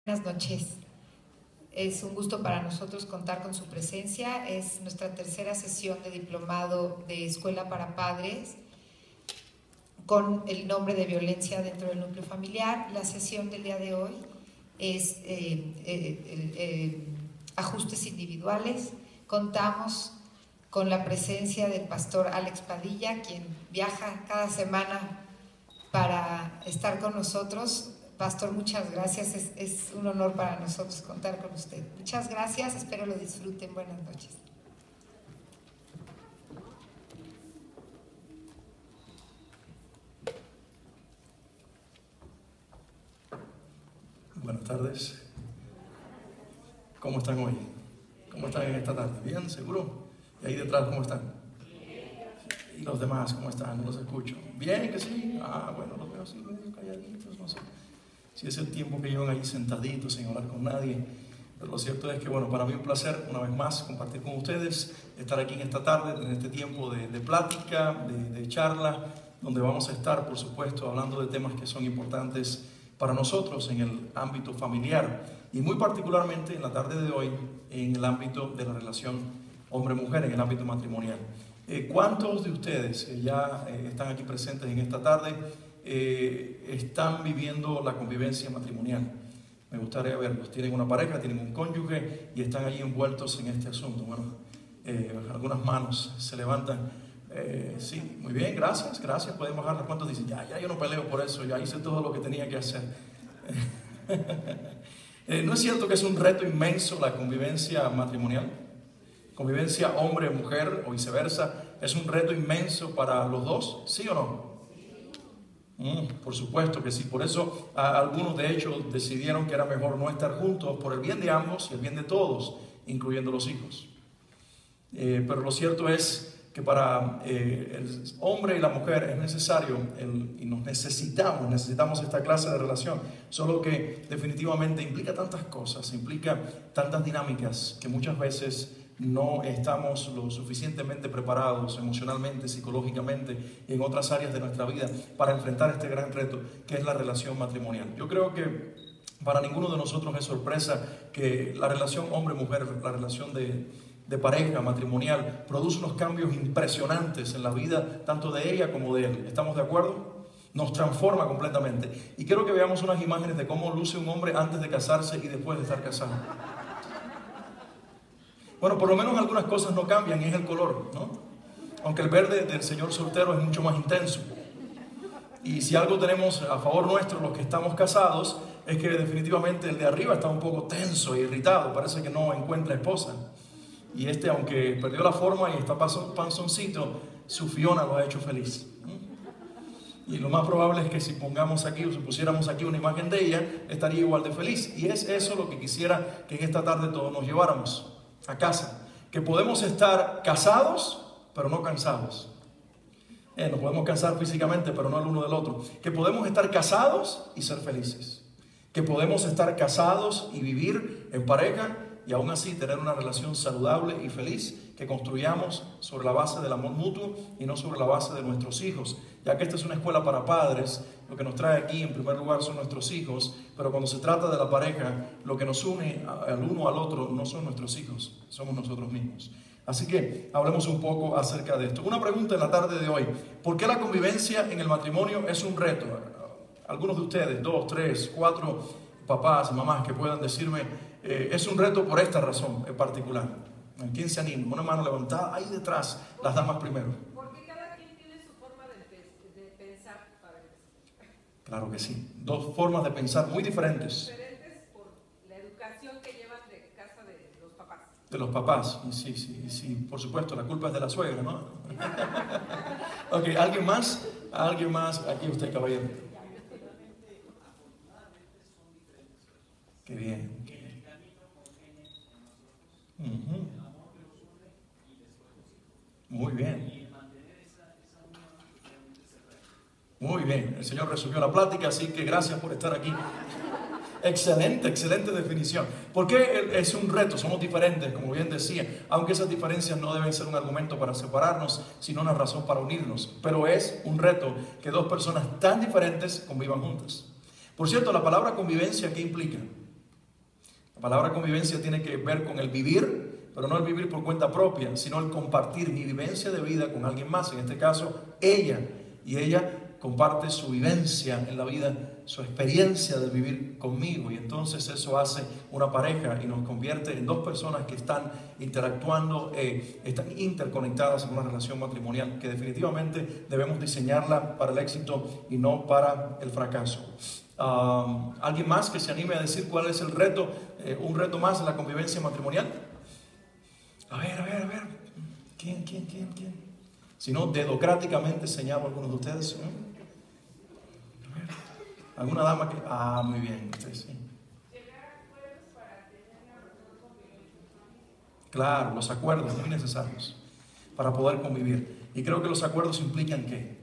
Buenas noches. Es un gusto para nosotros contar con su presencia. Es nuestra tercera sesión de diplomado de Escuela para Padres con el nombre de violencia dentro del núcleo familiar. La sesión del día de hoy es ajustes individuales. Contamos con la presencia del pastor Alex Padilla, quien viaja cada semana para estar con nosotros. Pastor, muchas gracias. Es un honor para nosotros contar con usted. Muchas gracias. Espero lo disfruten. Buenas noches. Buenas tardes. ¿Cómo están hoy? ¿Cómo están en esta tarde? ¿Bien? ¿Seguro? ¿Y ahí detrás cómo están? ¿Y los demás cómo están? No los escucho. ¿Bien? ¿Que sí? Bueno, los veo así medio calladitos, no sé. Si es el tiempo que llevan ahí sentaditos sin hablar con nadie. Pero lo cierto es que, bueno, para mí un placer una vez más compartir con ustedes, estar aquí en esta tarde, en este tiempo de plática, de charla, donde vamos a estar, por supuesto, hablando de temas que son importantes para nosotros en el ámbito familiar y muy particularmente en la tarde de hoy en el ámbito de la relación hombre-mujer, en el ámbito matrimonial. ¿Cuántos de ustedes que ya están aquí presentes en esta tarde están viviendo la convivencia matrimonial? Me gustaría verlos. Tienen una pareja, tienen un cónyuge y están ahí envueltos en este asunto. Bueno, algunas manos se levantan. Sí, muy bien, gracias. Pueden bajarlas. ¿Cuántos dicen? Ya yo no peleo por eso, ya hice todo lo que tenía que hacer. ¿No es cierto que es un reto inmenso la convivencia matrimonial? Convivencia hombre-mujer o viceversa, ¿es un reto inmenso para los dos? ¿Sí o no? Por supuesto que sí. Por eso algunos de hecho decidieron que era mejor no estar juntos por el bien de ambos y el bien de todos, incluyendo los hijos. Pero lo cierto es que para el hombre y la mujer es necesario y nos necesitamos esta clase de relación, solo que definitivamente implica tantas cosas, implica tantas dinámicas que muchas veces no estamos lo suficientemente preparados emocionalmente, psicológicamente y en otras áreas de nuestra vida para enfrentar este gran reto que es la relación matrimonial. Yo creo que para ninguno de nosotros es sorpresa que la relación hombre-mujer, la relación de pareja matrimonial, produce unos cambios impresionantes en la vida tanto de ella como de él. ¿Estamos de acuerdo? Nos transforma completamente. Y quiero que veamos unas imágenes de cómo luce un hombre antes de casarse y después de estar casado. Bueno, por lo menos algunas cosas no cambian, y es el color, ¿no? Aunque el verde del señor soltero es mucho más intenso. Y si algo tenemos a favor nuestro, los que estamos casados, es que definitivamente el de arriba está un poco tenso e irritado, parece que no encuentra esposa. Y aunque perdió la forma y está panzoncito, su Fiona lo ha hecho feliz. Y lo más probable es que si pongamos aquí o si pusiéramos aquí una imagen de ella, estaría igual de feliz. Y es eso lo que quisiera que en esta tarde todos nos lleváramos a casa. Que podemos estar casados, pero no cansados. Nos podemos cansar físicamente, pero no el uno del otro. Que podemos estar casados y ser felices. Que podemos estar casados y vivir en pareja y aún así tener una relación saludable y feliz que construyamos sobre la base del amor mutuo y no sobre la base de nuestros hijos. Ya que esta es una escuela para padres, lo que nos trae aquí en primer lugar son nuestros hijos, pero cuando se trata de la pareja, lo que nos une al uno al otro no son nuestros hijos, somos nosotros mismos. Así que hablemos un poco acerca de esto. Una pregunta en la tarde de hoy: ¿por qué la convivencia en el matrimonio es un reto? Algunos de ustedes, 2, 3, 4 papás, mamás que puedan decirme, es un reto por esta razón en particular. ¿Quién se anima? Una mano levantada, ahí detrás, las damas primero. Porque cada quien tiene su forma de pensar para empezar. Claro que sí, dos formas de pensar muy diferentes. Diferentes por la educación que llevan de casa de los papás. De los papás, sí, por supuesto, la culpa es de la suegra, ¿no? Ok, ¿alguien más? ¿Alguien más? Aquí usted, caballero. Qué bien. Muy bien. Muy bien. El Señor resumió la plática, así que gracias por estar aquí. Excelente definición. ¿Por qué es un reto? Somos diferentes, como bien decía, aunque esas diferencias no deben ser un argumento para separarnos, sino una razón para unirnos. Pero es un reto que dos personas tan diferentes convivan juntas. Por cierto, la palabra convivencia, ¿qué implica? La palabra convivencia tiene que ver con el vivir, pero no el vivir por cuenta propia, sino el compartir mi vivencia de vida con alguien más. En este caso, ella. Y ella comparte su vivencia en la vida, su experiencia de vivir conmigo. Y entonces eso hace una pareja y nos convierte en dos personas que están interactuando, están interconectadas en una relación matrimonial que definitivamente debemos diseñarla para el éxito y no para el fracaso. ¿Alguien más que se anime a decir cuál es el reto, un reto más en la convivencia matrimonial? A ver. ¿Quién? Si no, dedocráticamente señalo a algunos de ustedes. A ver. ¿Alguna dama que...? Muy bien, ustedes sí. Llegar a acuerdos para tener una mejor convivencia. Claro, los acuerdos muy necesarios para poder convivir. Y creo que los acuerdos implican ¿qué?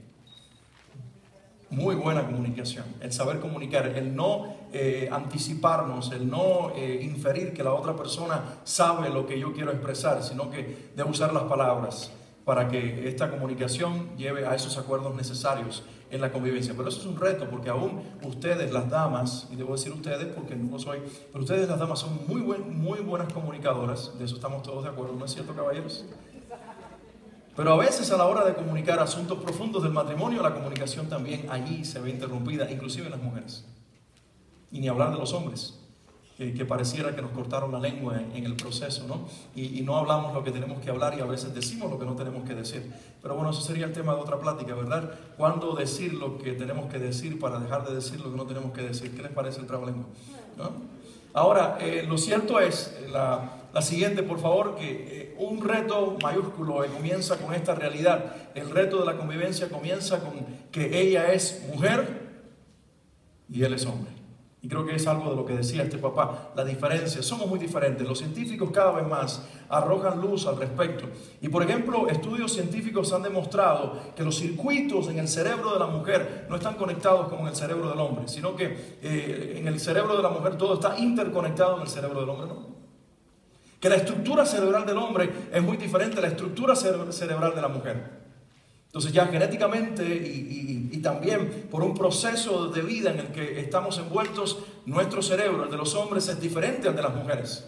Muy buena comunicación, el saber comunicar, el no anticiparnos, el no inferir que la otra persona sabe lo que yo quiero expresar, sino que debo usar las palabras para que esta comunicación lleve a esos acuerdos necesarios en la convivencia. Pero eso es un reto, porque aún ustedes, las damas, y debo decir ustedes porque no soy, pero ustedes, las damas, son muy buenas comunicadoras, de eso estamos todos de acuerdo, ¿no es cierto, caballeros? Pero a veces a la hora de comunicar asuntos profundos del matrimonio, la comunicación también allí se ve interrumpida, inclusive en las mujeres. Y ni hablar de los hombres, que pareciera que nos cortaron la lengua en el proceso, ¿no? Y no hablamos lo que tenemos que hablar y a veces decimos lo que no tenemos que decir. Pero bueno, eso sería el tema de otra plática, ¿verdad? ¿Cuándo decir lo que tenemos que decir para dejar de decir lo que no tenemos que decir? ¿Qué les parece el trabalengua? ¿No? Ahora, lo cierto es, la siguiente, por favor, que un reto mayúsculo comienza con esta realidad. El reto de la convivencia comienza con que ella es mujer y él es hombre. Y creo que es algo de lo que decía este papá, la diferencia. Somos muy diferentes. Los científicos cada vez más arrojan luz al respecto. Y por ejemplo, estudios científicos han demostrado que los circuitos en el cerebro de la mujer no están conectados como en el cerebro del hombre, sino que en el cerebro de la mujer todo está interconectado en el cerebro del hombre, ¿no? Que la estructura cerebral del hombre es muy diferente a la estructura cerebral de la mujer. Entonces ya genéticamente y también por un proceso de vida en el que estamos envueltos, nuestro cerebro, el de los hombres, es diferente al de las mujeres.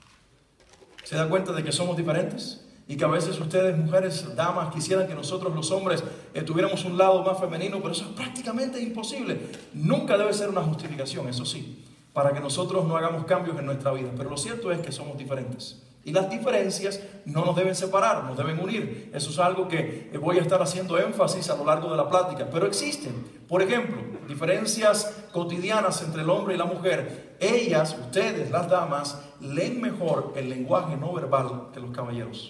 ¿Se da cuenta de que somos diferentes? Y que a veces ustedes, mujeres, damas, quisieran que nosotros los hombres tuviéramos un lado más femenino, pero eso es prácticamente imposible. Nunca debe ser una justificación, eso sí, para que nosotros no hagamos cambios en nuestra vida. Pero lo cierto es que somos diferentes. Y las diferencias no nos deben separar, nos deben unir. Eso es algo que voy a estar haciendo énfasis a lo largo de la plática. Pero existen, por ejemplo, diferencias cotidianas entre el hombre y la mujer. Ellas, ustedes, las damas, leen mejor el lenguaje no verbal que los caballeros.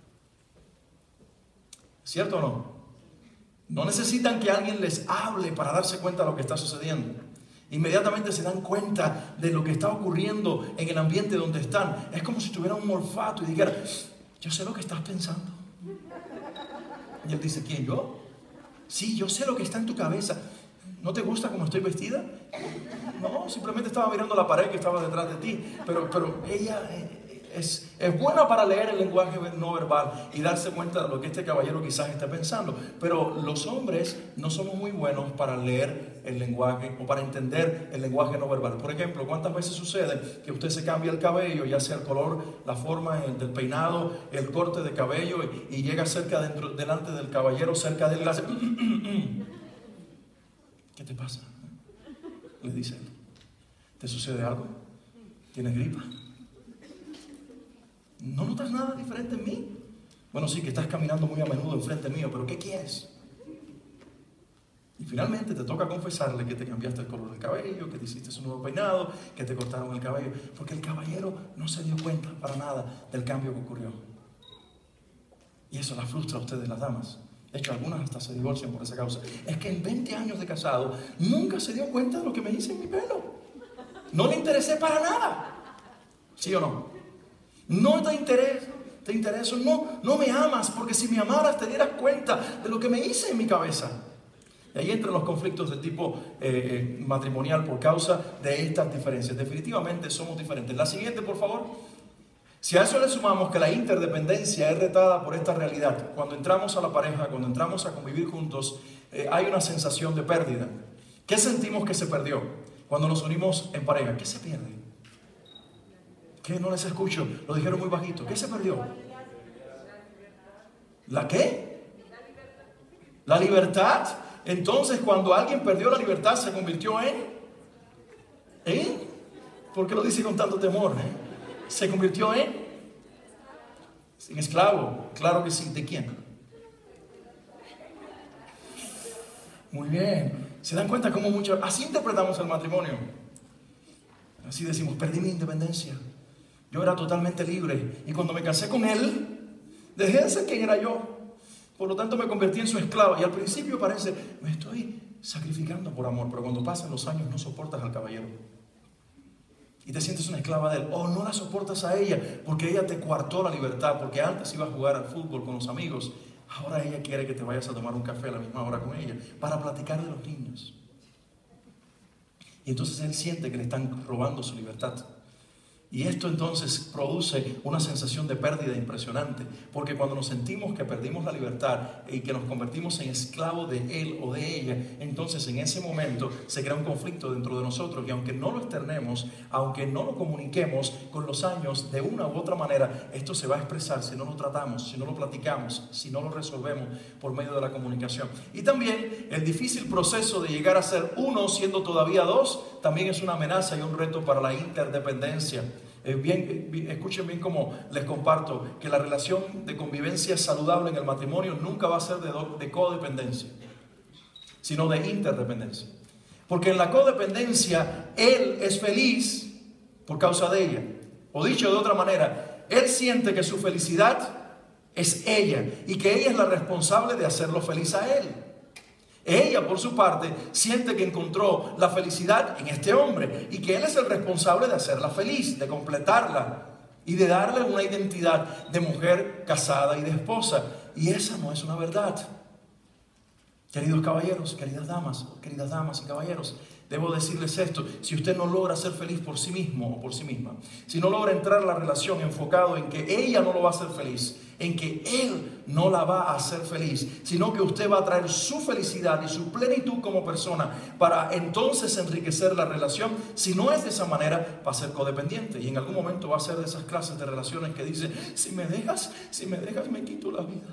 ¿Cierto o no? No necesitan que alguien les hable para darse cuenta de lo que está sucediendo. Inmediatamente se dan cuenta de lo que está ocurriendo en el ambiente donde están. Es como si tuvieran un olfato y dijeran, yo sé lo que estás pensando. Y él dice, ¿quién, yo? Sí, yo sé lo que está en tu cabeza. ¿No te gusta cómo estoy vestida? No, simplemente estaba mirando la pared que estaba detrás de ti. Pero ella es buena para leer el lenguaje no verbal y darse cuenta de lo que este caballero quizás está pensando. Pero los hombres no somos muy buenos para leer el lenguaje o para entender el lenguaje no verbal. Por ejemplo, ¿cuántas veces sucede que usted se cambia el cabello, ya sea el color, la forma del peinado, el corte de cabello y llega cerca delante del caballero, cerca de él y le hace ¿qué te pasa? Le dice, ¿te sucede algo? ¿Tienes gripa? ¿No notas nada diferente en mí? Bueno, sí, que estás caminando muy a menudo enfrente mío, pero ¿qué quieres? Y finalmente te toca confesarle que te cambiaste el color del cabello, que te hiciste un nuevo peinado, que te cortaron el cabello, porque el caballero no se dio cuenta para nada del cambio que ocurrió. Y eso la frustra a ustedes, las damas. De hecho, algunas hasta se divorcian por esa causa. Es que en 20 años de casado nunca se dio cuenta de lo que me hice en mi pelo. No le interesé para nada. ¿Sí o no? No te intereso, no me amas, porque si me amaras te dieras cuenta de lo que me hice en mi cabeza. Y ahí entran los conflictos de tipo matrimonial por causa de estas diferencias. Definitivamente somos diferentes. La siguiente, por favor. Si a eso le sumamos que la interdependencia es retada por esta realidad, cuando entramos a la pareja, cuando entramos a convivir juntos, hay una sensación de pérdida. ¿Qué sentimos que se perdió cuando nos unimos en pareja? ¿Qué se pierde? ¿Qué? No les escucho. Lo dijeron muy bajito. ¿Qué se perdió? ¿La qué? La libertad. Entonces, cuando alguien perdió la libertad, se convirtió en... ¿Por qué lo dice con tanto temor? Se convirtió en esclavo. Claro que sí. ¿De quién? Muy bien. ¿Se dan cuenta cómo mucho? Así interpretamos el matrimonio. Así decimos, perdí mi independencia. Yo era totalmente libre. Y cuando me casé con él, dejé de ser quien era yo. Por lo tanto me convertí en su esclavo. Y al principio parece, me estoy sacrificando por amor. Pero cuando pasan los años no soportas al caballero. Y te sientes una esclava de él. O no la soportas a ella porque ella te coartó la libertad. Porque antes ibas a jugar al fútbol con los amigos. Ahora ella quiere que te vayas a tomar un café a la misma hora con ella para platicar de los niños. Y entonces él siente que le están robando su libertad. Y esto entonces produce una sensación de pérdida impresionante, porque cuando nos sentimos que perdimos la libertad y que nos convertimos en esclavos de él o de ella, entonces en ese momento se crea un conflicto dentro de nosotros, y aunque no lo externemos, aunque no lo comuniquemos, con los años de una u otra manera esto se va a expresar si no lo tratamos, si no lo platicamos, si no lo resolvemos por medio de la comunicación. Y también el difícil proceso de llegar a ser uno siendo todavía dos también es una amenaza y un reto para la interdependencia. Escuchen bien cómo les comparto que la relación de convivencia saludable en el matrimonio nunca va a ser de codependencia, sino de interdependencia. Porque en la codependencia él es feliz por causa de ella. O dicho de otra manera, él siente que su felicidad es ella y que ella es la responsable de hacerlo feliz a él. Ella, por su parte, siente que encontró la felicidad en este hombre y que él es el responsable de hacerla feliz, de completarla y de darle una identidad de mujer casada y de esposa. Y esa no es una verdad. Queridos caballeros, queridas damas y caballeros, debo decirles esto: si usted no logra ser feliz por sí mismo o por sí misma, si no logra entrar a la relación enfocado en que ella no lo va a hacer feliz, en que él no la va a hacer feliz, sino que usted va a traer su felicidad y su plenitud como persona para entonces enriquecer la relación, si no es de esa manera, va a ser codependiente y en algún momento va a ser de esas clases de relaciones que dice: si me dejas me quito la vida.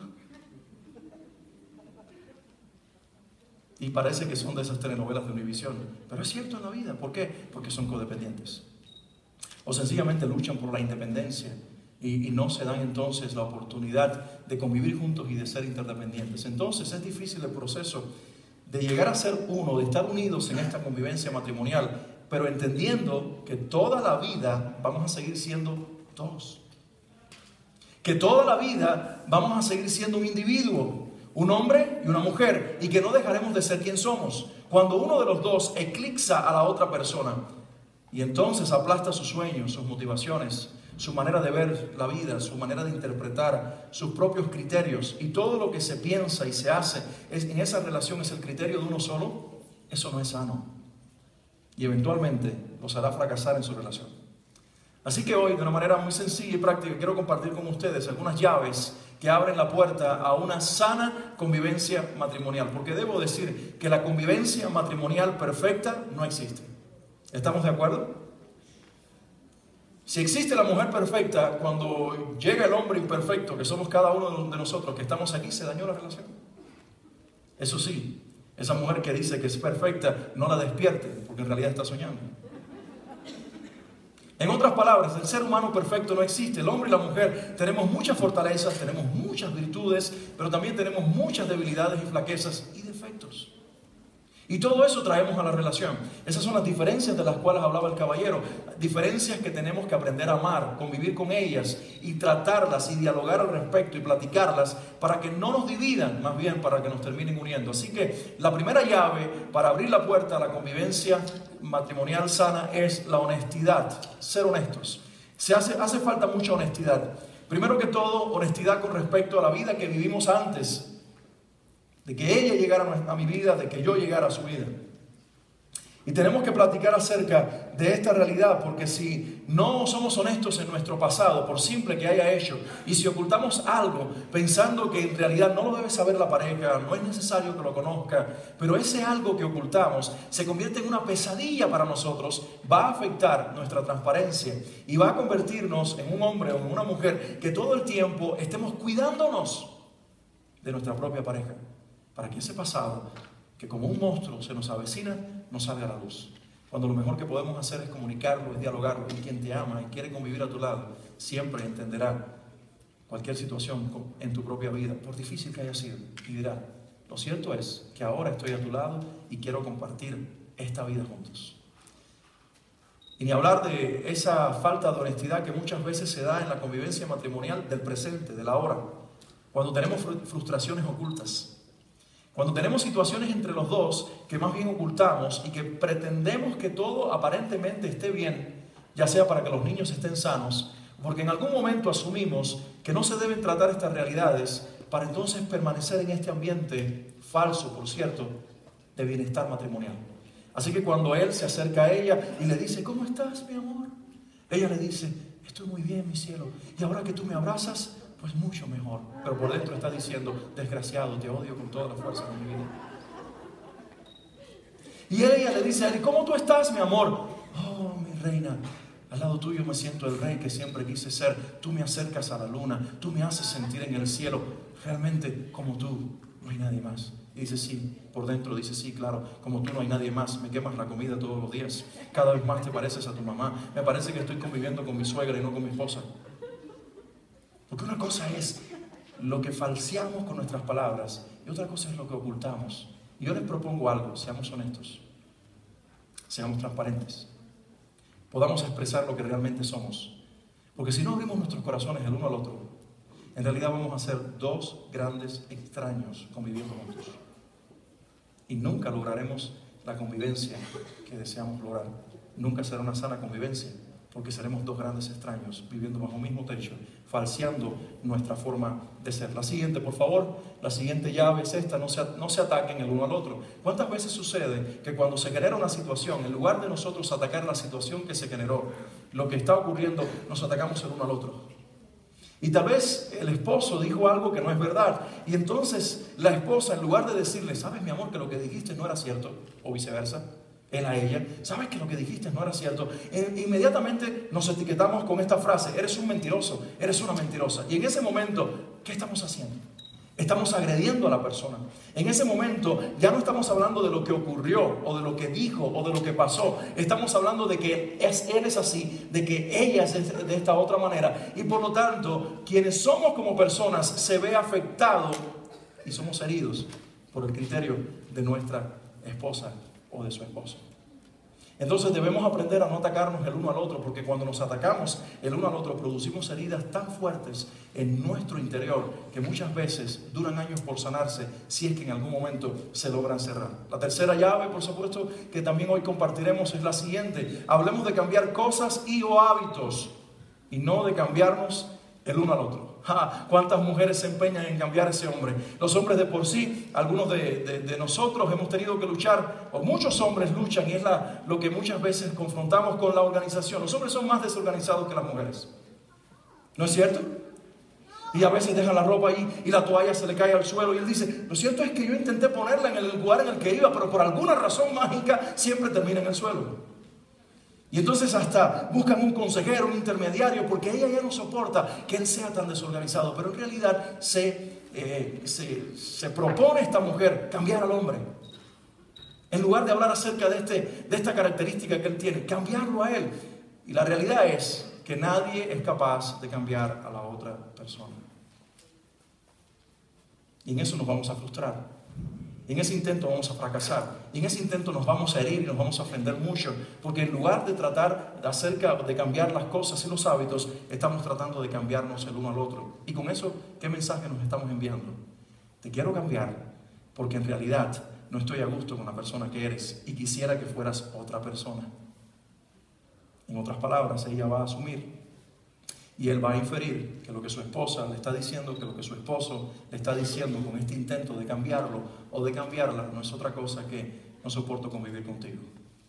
Y parece que son de esas telenovelas de Univisión, pero es cierto en la vida. ¿Por qué? Porque son codependientes. O sencillamente luchan por la independencia y no se dan entonces la oportunidad de convivir juntos y de ser interdependientes. Entonces es difícil el proceso de llegar a ser uno, de estar unidos en esta convivencia matrimonial, pero entendiendo que toda la vida vamos a seguir siendo dos. Que toda la vida vamos a seguir siendo un individuo, un hombre y una mujer, y que no dejaremos de ser quien somos. Cuando uno de los dos eclipsa a la otra persona y entonces aplasta sus sueños, sus motivaciones, su manera de ver la vida, su manera de interpretar, sus propios criterios, y todo lo que se piensa y se hace en esa relación es el criterio de uno solo, eso no es sano y eventualmente los hará fracasar en su relación. Así que hoy, de una manera muy sencilla y práctica, quiero compartir con ustedes algunas llaves que abren la puerta a una sana convivencia matrimonial. Porque debo decir que la convivencia matrimonial perfecta no existe. ¿Estamos de acuerdo? Si existe la mujer perfecta, cuando llega el hombre imperfecto, que somos cada uno de nosotros que estamos aquí, se dañó la relación. Eso sí, esa mujer que dice que es perfecta, no la despierte, porque en realidad está soñando. En otras palabras, el ser humano perfecto no existe. El hombre y la mujer tenemos muchas fortalezas, tenemos muchas virtudes, pero también tenemos muchas debilidades y flaquezas y defectos. Y todo eso traemos a la relación. Esas son las diferencias de las cuales hablaba el caballero. Diferencias que tenemos que aprender a amar, convivir con ellas y tratarlas y dialogar al respecto y platicarlas para que no nos dividan, más bien para que nos terminen uniendo. Así que la primera llave para abrir la puerta a la convivencia matrimonial sana es la honestidad. Ser honestos. Hace falta mucha honestidad. Primero que todo, honestidad con respecto a la vida que vivimos antes de que ella llegara a mi vida, de que yo llegara a su vida. Y tenemos que platicar acerca de esta realidad, porque si no somos honestos en nuestro pasado, por simple que haya hecho, y si ocultamos algo pensando que en realidad no lo debe saber la pareja, no es necesario que lo conozca, pero ese algo que ocultamos se convierte en una pesadilla para nosotros, va a afectar nuestra transparencia y va a convertirnos en un hombre o en una mujer que todo el tiempo estemos cuidándonos de nuestra propia pareja, para que ese pasado, que como un monstruo se nos avecina, no salga a la luz. Cuando lo mejor que podemos hacer es comunicarlo, es dialogarlo. Y quien te ama y quiere convivir a tu lado, siempre entenderá cualquier situación en tu propia vida, por difícil que haya sido, y dirá: lo cierto es que ahora estoy a tu lado y quiero compartir esta vida juntos. Y ni hablar de esa falta de honestidad que muchas veces se da en la convivencia matrimonial del presente, del ahora, cuando tenemos frustraciones ocultas. Cuando tenemos situaciones entre los dos que más bien ocultamos y que pretendemos que todo aparentemente esté bien, ya sea para que los niños estén sanos, porque en algún momento asumimos que no se deben tratar estas realidades para entonces permanecer en este ambiente falso, por cierto, de bienestar matrimonial. Así que cuando él se acerca a ella y le dice: ¿cómo estás, mi amor? Ella le dice: estoy muy bien, mi cielo, y ahora que tú me abrazas, pues mucho mejor. Pero por dentro está diciendo: desgraciado, te odio con toda la fuerza de mi vida. Y ella le dice a él: ¿cómo tú estás, mi amor? Oh, mi reina, al lado tuyo me siento el rey que siempre quise ser. Tú me acercas a la luna, tú me haces sentir en el cielo. Realmente, como tú, no hay nadie más. Y dice: sí, por dentro dice: sí, claro, como tú no hay nadie más. Me quemas la comida todos los días. Cada vez más te pareces a tu mamá. Me parece que estoy conviviendo con mi suegra y no con mi esposa. Porque una cosa es lo que falseamos con nuestras palabras y otra cosa es lo que ocultamos. Y yo les propongo algo: seamos honestos, seamos transparentes, podamos expresar lo que realmente somos. Porque si no abrimos nuestros corazones el uno al otro, en realidad vamos a ser dos grandes extraños conviviendo juntos. Y nunca lograremos la convivencia que deseamos lograr. Nunca será una sana convivencia, porque seremos dos grandes extraños viviendo bajo un mismo techo, falseando nuestra forma de ser. La siguiente, por favor, la siguiente llave es esta: no se ataquen el uno al otro. ¿Cuántas veces sucede que cuando se genera una situación, en lugar de nosotros atacar la situación que se generó, lo que está ocurriendo, nos atacamos el uno al otro? Y tal vez el esposo dijo algo que no es verdad, y entonces la esposa, en lugar de decirle: ¿sabes, mi amor, que lo que dijiste no era cierto? O viceversa, él a ella: ¿sabes que lo que dijiste no era cierto? Inmediatamente nos etiquetamos con esta frase: eres un mentiroso, eres una mentirosa. Y en ese momento, ¿qué estamos haciendo? Estamos agrediendo a la persona. En ese momento ya no estamos hablando de lo que ocurrió o de lo que dijo o de lo que pasó. Estamos hablando de que él es así, de que ella es de esta otra manera. Y por lo tanto, quienes somos como personas se ve afectado y somos heridos por el criterio de nuestra esposa o de su esposo. Entonces debemos aprender a no atacarnos el uno al otro, porque cuando nos atacamos el uno al otro producimos heridas tan fuertes en nuestro interior que muchas veces duran años por sanarse, si es que en algún momento se logran cerrar. La tercera llave, por supuesto, que también hoy compartiremos es la siguiente: hablemos de cambiar cosas y o hábitos y no de cambiarnos el uno al otro. ¿Cuántas mujeres se empeñan en cambiar a ese hombre? Los hombres de por sí, algunos de nosotros hemos tenido que luchar, o muchos hombres luchan, y es lo que muchas veces confrontamos con la organización. Los hombres son más desorganizados que las mujeres, ¿no es cierto? Y a veces dejan la ropa ahí y la toalla se le cae al suelo y él dice: lo cierto es que yo intenté ponerla en el lugar en el que iba, pero por alguna razón mágica siempre termina en el suelo. Y entonces hasta buscan un consejero, un intermediario, porque ella ya no soporta que él sea tan desorganizado. Pero en realidad se propone esta mujer cambiar al hombre. En lugar de hablar acerca de esta característica que él tiene, cambiarlo a él. Y la realidad es que nadie es capaz de cambiar a la otra persona. Y en eso nos vamos a frustrar. En ese intento vamos a fracasar. Y en ese intento nos vamos a herir y nos vamos a ofender mucho. Porque en lugar de tratar acerca de cambiar las cosas y los hábitos, estamos tratando de cambiarnos el uno al otro. Y con eso, ¿qué mensaje nos estamos enviando? Te quiero cambiar porque en realidad no estoy a gusto con la persona que eres y quisiera que fueras otra persona. En otras palabras, ella va a asumir y él va a inferir que lo que su esposa le está diciendo, que lo que su esposo le está diciendo con este intento de cambiarlo o de cambiarla, no es otra cosa que: no soporto convivir contigo.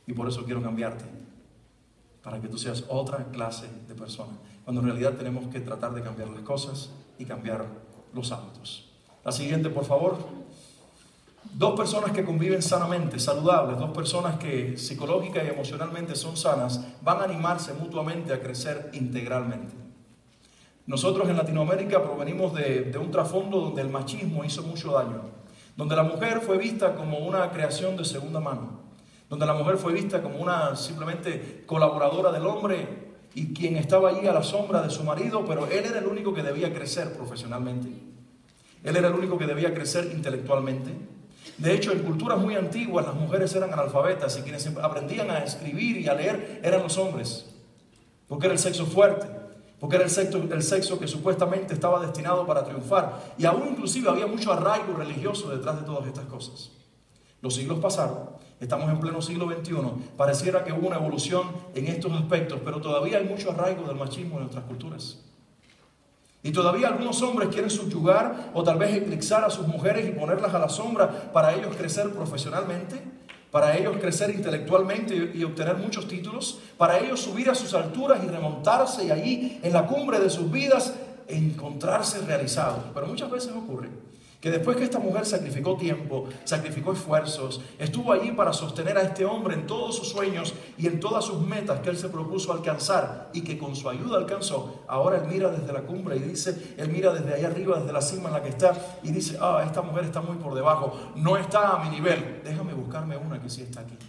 y por eso quiero cambiarte, para que tú seas otra clase de persona, cuando en realidad tenemos que tratar de cambiar las cosas y cambiar los hábitos. La siguiente, por favor. Dos personas que conviven sanamente, saludables, dos personas que psicológica y emocionalmente son sanas, van a animarse mutuamente a crecer integralmente. Nosotros en Latinoamérica provenimos de un trasfondo donde el machismo hizo mucho daño, donde la mujer fue vista como una creación de segunda mano, donde la mujer fue vista como una simplemente colaboradora del hombre y quien estaba allí a la sombra de su marido, pero él era el único que debía crecer profesionalmente. Él era el único que debía crecer intelectualmente. De hecho, en culturas muy antiguas las mujeres eran analfabetas y quienes aprendían a escribir y a leer eran los hombres, porque era el sexo fuerte, porque era el sexo que supuestamente estaba destinado para triunfar, y aún inclusive había mucho arraigo religioso detrás de todas estas cosas. Los siglos pasaron, estamos en pleno siglo XXI, pareciera que hubo una evolución en estos aspectos, pero todavía hay mucho arraigo del machismo en nuestras culturas. Y todavía algunos hombres quieren subyugar o tal vez eclipsar a sus mujeres y ponerlas a la sombra para ellos crecer profesionalmente, para ellos crecer intelectualmente y obtener muchos títulos, para ellos subir a sus alturas y remontarse y allí en la cumbre de sus vidas encontrarse realizados. Pero muchas veces ocurre que después que esta mujer sacrificó tiempo, sacrificó esfuerzos, estuvo allí para sostener a este hombre en todos sus sueños y en todas sus metas que él se propuso alcanzar y que con su ayuda alcanzó, ahora él mira desde la cumbre y dice, él mira desde ahí arriba, desde la cima en la que está y dice, esta mujer está muy por debajo, no está a mi nivel, déjame buscarme una que sí está aquí.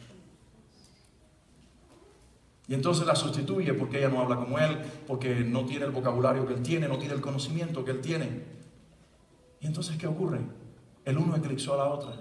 Y entonces la sustituye porque ella no habla como él, porque no tiene el vocabulario que él tiene, no tiene el conocimiento que él tiene. Y entonces, ¿qué ocurre? El uno eclipsó a la otra.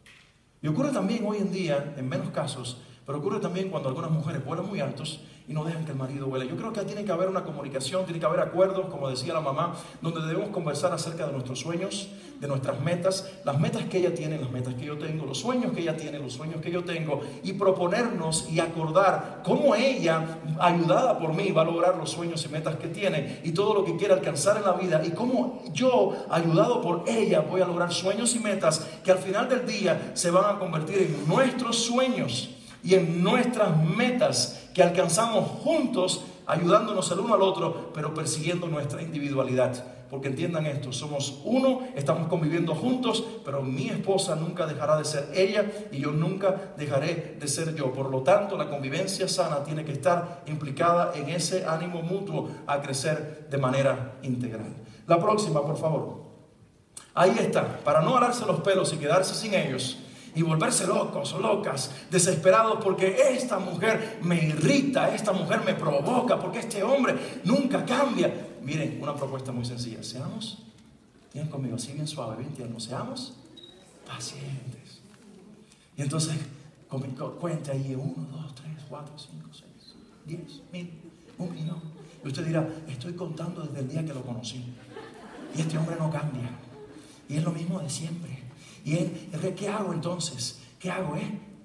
Y ocurre también hoy en día, en menos casos, pero ocurre también cuando algunas mujeres vuelan muy altos y no dejan que el marido vuele. Yo creo que tiene que haber una comunicación, tiene que haber acuerdos, como decía la mamá, donde debemos conversar acerca de nuestros sueños, de nuestras metas, las metas que ella tiene, las metas que yo tengo, los sueños que ella tiene, los sueños que yo tengo, y proponernos y acordar cómo ella, ayudada por mí, va a lograr los sueños y metas que tiene y todo lo que quiere alcanzar en la vida, y cómo yo, ayudado por ella, voy a lograr sueños y metas que al final del día se van a convertir en nuestros sueños y en nuestras metas que alcanzamos juntos, ayudándonos el uno al otro, pero persiguiendo nuestra individualidad. Porque entiendan esto, somos uno, estamos conviviendo juntos, pero mi esposa nunca dejará de ser ella y yo nunca dejaré de ser yo. Por lo tanto, la convivencia sana tiene que estar implicada en ese ánimo mutuo a crecer de manera integral. La próxima, por favor. Ahí está, para no alarse los pelos y quedarse sin ellos y volverse locos o locas, desesperados porque esta mujer me irrita, esta mujer me provoca, porque este hombre nunca cambia. Miren, una propuesta muy sencilla. Seamos, digan conmigo, así bien suave, bien tierno, seamos pacientes. Y entonces, cuente ahí 1, 2, 3, 4, 5, 6, 10, 1000, 1 millón. Y usted dirá, estoy contando desde el día que lo conocí. Y este hombre no cambia. Y es lo mismo de siempre. Y él, ¿qué hago entonces? ¿Qué hago,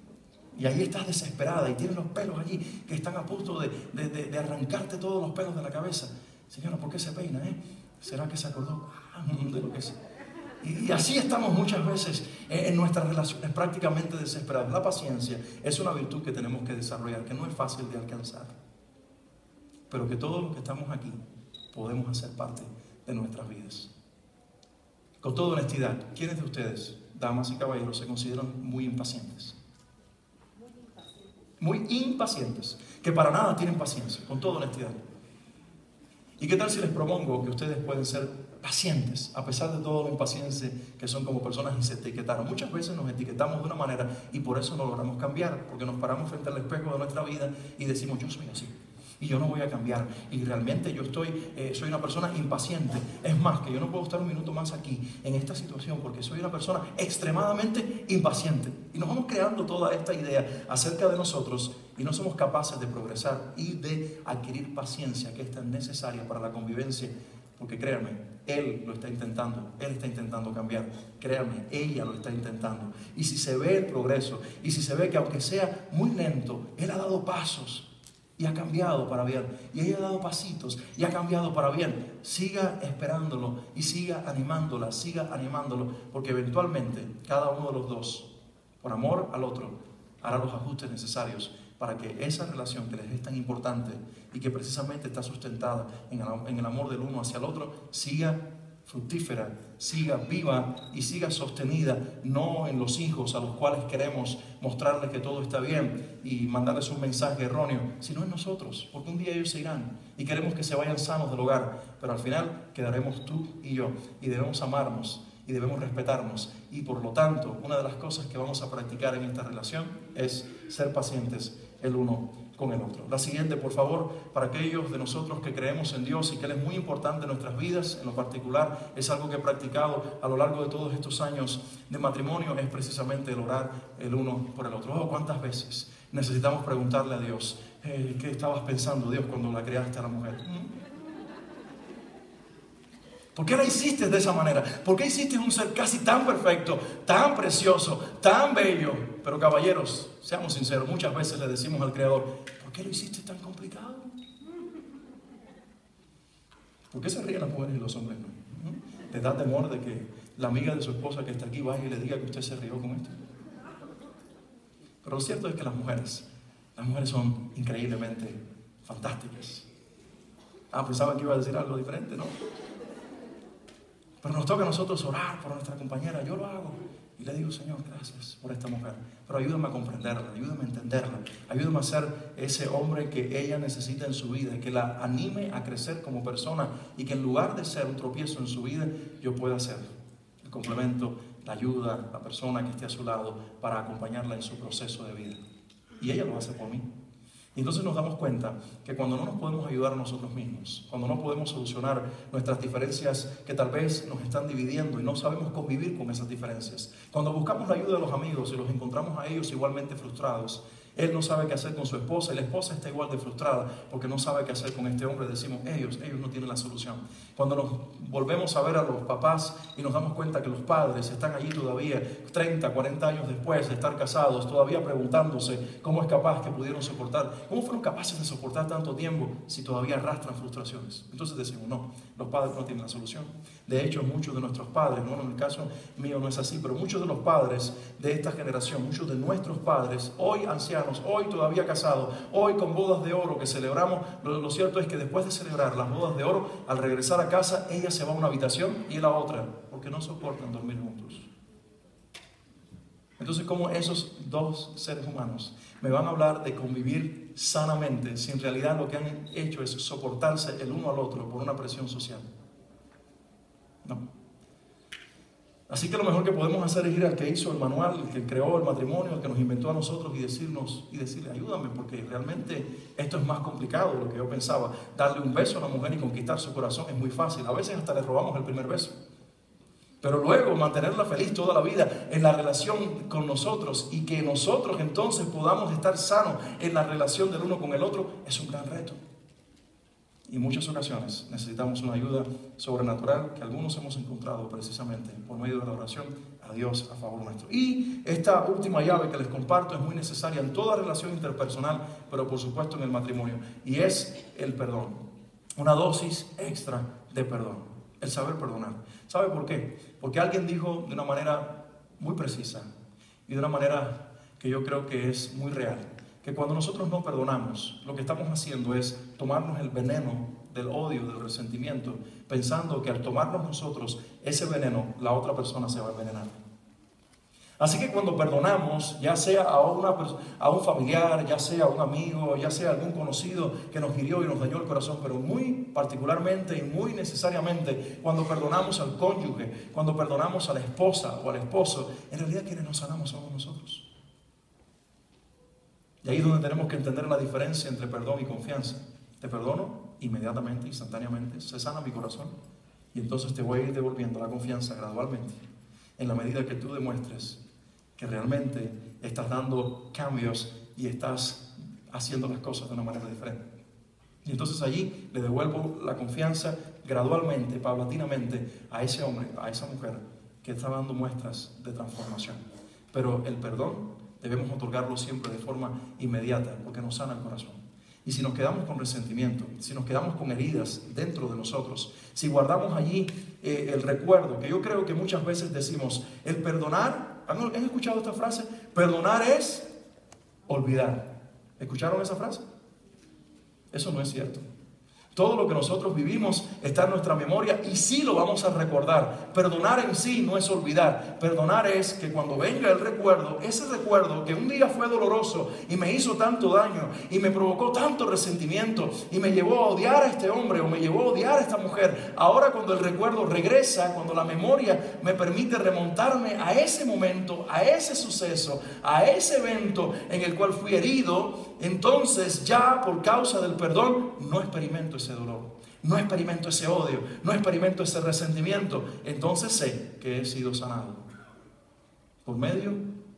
Y ahí estás desesperada y tienes los pelos allí que están a punto de arrancarte todos los pelos de la cabeza. Señora, ¿por qué se peina, ¿Será que se acordó de lo que es? Y así estamos muchas veces en nuestras relaciones prácticamente desesperadas. La paciencia es una virtud que tenemos que desarrollar, que no es fácil de alcanzar, pero que todos los que estamos aquí podemos hacer parte de nuestras vidas. Con toda honestidad, ¿quiénes de ustedes, damas y caballeros, se consideran muy impacientes? Muy impacientes, que para nada tienen paciencia, con toda honestidad. ¿Y qué tal si les propongo que ustedes pueden ser pacientes, a pesar de todo lo impacientes que son como personas y se etiquetaron? Muchas veces nos etiquetamos de una manera y por eso no logramos cambiar, porque nos paramos frente al espejo de nuestra vida y decimos, yo soy así. Y yo no voy a cambiar. Y realmente yo soy una persona impaciente. Es más, que yo no puedo estar un minuto más aquí, en esta situación, porque soy una persona extremadamente impaciente. Y nos vamos creando toda esta idea acerca de nosotros y no somos capaces de progresar y de adquirir paciencia, que es tan necesaria para la convivencia. Porque créanme, él lo está intentando, él está intentando cambiar. Créanme, ella lo está intentando. Y si se ve el progreso, y si se ve que aunque sea muy lento, él ha dado pasos y ha cambiado para bien, y ella ha dado pasitos y ha cambiado para bien, siga esperándolo y siga animándola, siga animándolo, porque eventualmente cada uno de los dos, por amor al otro, hará los ajustes necesarios para que esa relación que les es tan importante y que precisamente está sustentada en el amor del uno hacia el otro, siga fructífera, siga viva y siga sostenida, no en los hijos a los cuales queremos mostrarles que todo está bien y mandarles un mensaje erróneo, sino en nosotros, porque un día ellos se irán y queremos que se vayan sanos del hogar, pero al final quedaremos tú y yo, y debemos amarnos y debemos respetarnos, y por lo tanto una de las cosas que vamos a practicar en esta relación es ser pacientes el uno con el otro. La siguiente, por favor, para aquellos de nosotros que creemos en Dios y que Él es muy importante en nuestras vidas, en lo particular es algo que he practicado a lo largo de todos estos años de matrimonio, es precisamente el orar el uno por el otro. Oh, ¿cuántas veces necesitamos preguntarle a Dios, qué estabas pensando, Dios, cuando la creaste a la mujer? ¿Por qué la hiciste de esa manera? ¿Por qué hiciste un ser casi tan perfecto, tan precioso, tan bello? Pero caballeros, seamos sinceros, muchas veces le decimos al Creador, ¿por qué lo hiciste tan complicado? ¿Por qué se ríen las mujeres y los hombres no? ¿Les da temor de que la amiga de su esposa que está aquí vaya y le diga que usted se rió con esto? Pero lo cierto es que las mujeres son increíblemente fantásticas. Pensaban que iba a decir algo diferente, ¿no? Pero nos toca a nosotros orar por nuestra compañera. Yo lo hago y le digo, Señor, gracias por esta mujer, pero ayúdame a comprenderla, ayúdame a entenderla, ayúdame a ser ese hombre que ella necesita en su vida y que la anime a crecer como persona, y que en lugar de ser un tropiezo en su vida, yo pueda ser el complemento, la ayuda, la persona que esté a su lado para acompañarla en su proceso de vida. Y ella lo hace por mí. Y entonces nos damos cuenta que cuando no nos podemos ayudar a nosotros mismos, cuando no podemos solucionar nuestras diferencias que tal vez nos están dividiendo y no sabemos convivir con esas diferencias, cuando buscamos la ayuda de los amigos y los encontramos a ellos igualmente frustrados, él no sabe qué hacer con su esposa y la esposa está igual de frustrada porque no sabe qué hacer con este hombre, decimos, ellos no tienen la solución. Cuando nos volvemos a ver a los papás y nos damos cuenta que los padres están allí todavía 30, 40 años después de estar casados, todavía preguntándose cómo es capaz que pudieron soportar, cómo fueron capaces de soportar tanto tiempo si todavía arrastran frustraciones. Entonces decimos, no, los padres no tienen la solución. De hecho, muchos de nuestros padres, no en el caso mío no es así, pero muchos de los padres de esta generación, muchos de nuestros padres, hoy ancianos, hoy todavía casados, hoy con bodas de oro que celebramos, lo cierto es que después de celebrar las bodas de oro, al regresar a casa, ella se va a una habitación y él a otra, porque no soportan dormir juntos. Entonces, ¿cómo esos dos seres humanos me van a hablar de convivir sanamente si en realidad lo que han hecho es soportarse el uno al otro por una presión social? No. Así que lo mejor que podemos hacer es ir al que hizo el manual, el que creó el matrimonio, el que nos inventó a nosotros y decirle, ayúdame, porque realmente esto es más complicado de lo que yo pensaba. Darle un beso a una mujer y conquistar su corazón es muy fácil. A veces hasta le robamos el primer beso. Pero luego mantenerla feliz toda la vida en la relación con nosotros, y que nosotros entonces podamos estar sanos en la relación del uno con el otro, es un gran reto. Y en muchas ocasiones necesitamos una ayuda sobrenatural que algunos hemos encontrado precisamente por medio de la oración a Dios a favor nuestro. Y esta última llave que les comparto es muy necesaria en toda relación interpersonal, pero por supuesto en el matrimonio, y es el perdón. Una dosis extra de perdón, el saber perdonar. ¿Sabe por qué? Porque alguien dijo de una manera muy precisa y de una manera que yo creo que es muy real, que cuando nosotros no perdonamos, lo que estamos haciendo es tomarnos el veneno del odio, del resentimiento, pensando que al tomarnos nosotros ese veneno, la otra persona se va a envenenar. Así que cuando perdonamos, ya sea a un familiar, ya sea a un amigo, ya sea a algún conocido que nos hirió y nos dañó el corazón, pero muy particularmente y muy necesariamente cuando perdonamos al cónyuge, cuando perdonamos a la esposa o al esposo, en realidad quienes nos sanamos somos nosotros. Y ahí es donde tenemos que entender la diferencia entre perdón y confianza. Te perdono inmediatamente, instantáneamente, se sana mi corazón y entonces te voy a ir devolviendo la confianza gradualmente en la medida que tú demuestres que realmente estás dando cambios y estás haciendo las cosas de una manera diferente. Y entonces allí le devuelvo la confianza gradualmente, paulatinamente a ese hombre, a esa mujer que está dando muestras de transformación. Pero el perdón debemos otorgarlo siempre de forma inmediata, porque nos sana el corazón. Y si nos quedamos con resentimiento, si nos quedamos con heridas dentro de nosotros, si guardamos allí el recuerdo, que yo creo que muchas veces decimos, el perdonar, ¿han escuchado esta frase? Perdonar es olvidar. ¿Escucharon esa frase? Eso no es cierto. Todo lo que nosotros vivimos está en nuestra memoria y sí lo vamos a recordar. Perdonar en sí no es olvidar. Perdonar es que cuando venga el recuerdo, ese recuerdo que un día fue doloroso y me hizo tanto daño y me provocó tanto resentimiento y me llevó a odiar a este hombre o me llevó a odiar a esta mujer, ahora cuando el recuerdo regresa, cuando la memoria me permite remontarme a ese momento, a ese suceso, a ese evento en el cual fui herido, entonces ya por causa del perdón no experimento ese dolor, no experimento ese odio, no experimento ese resentimiento. Entonces sé que he sido sanado por medio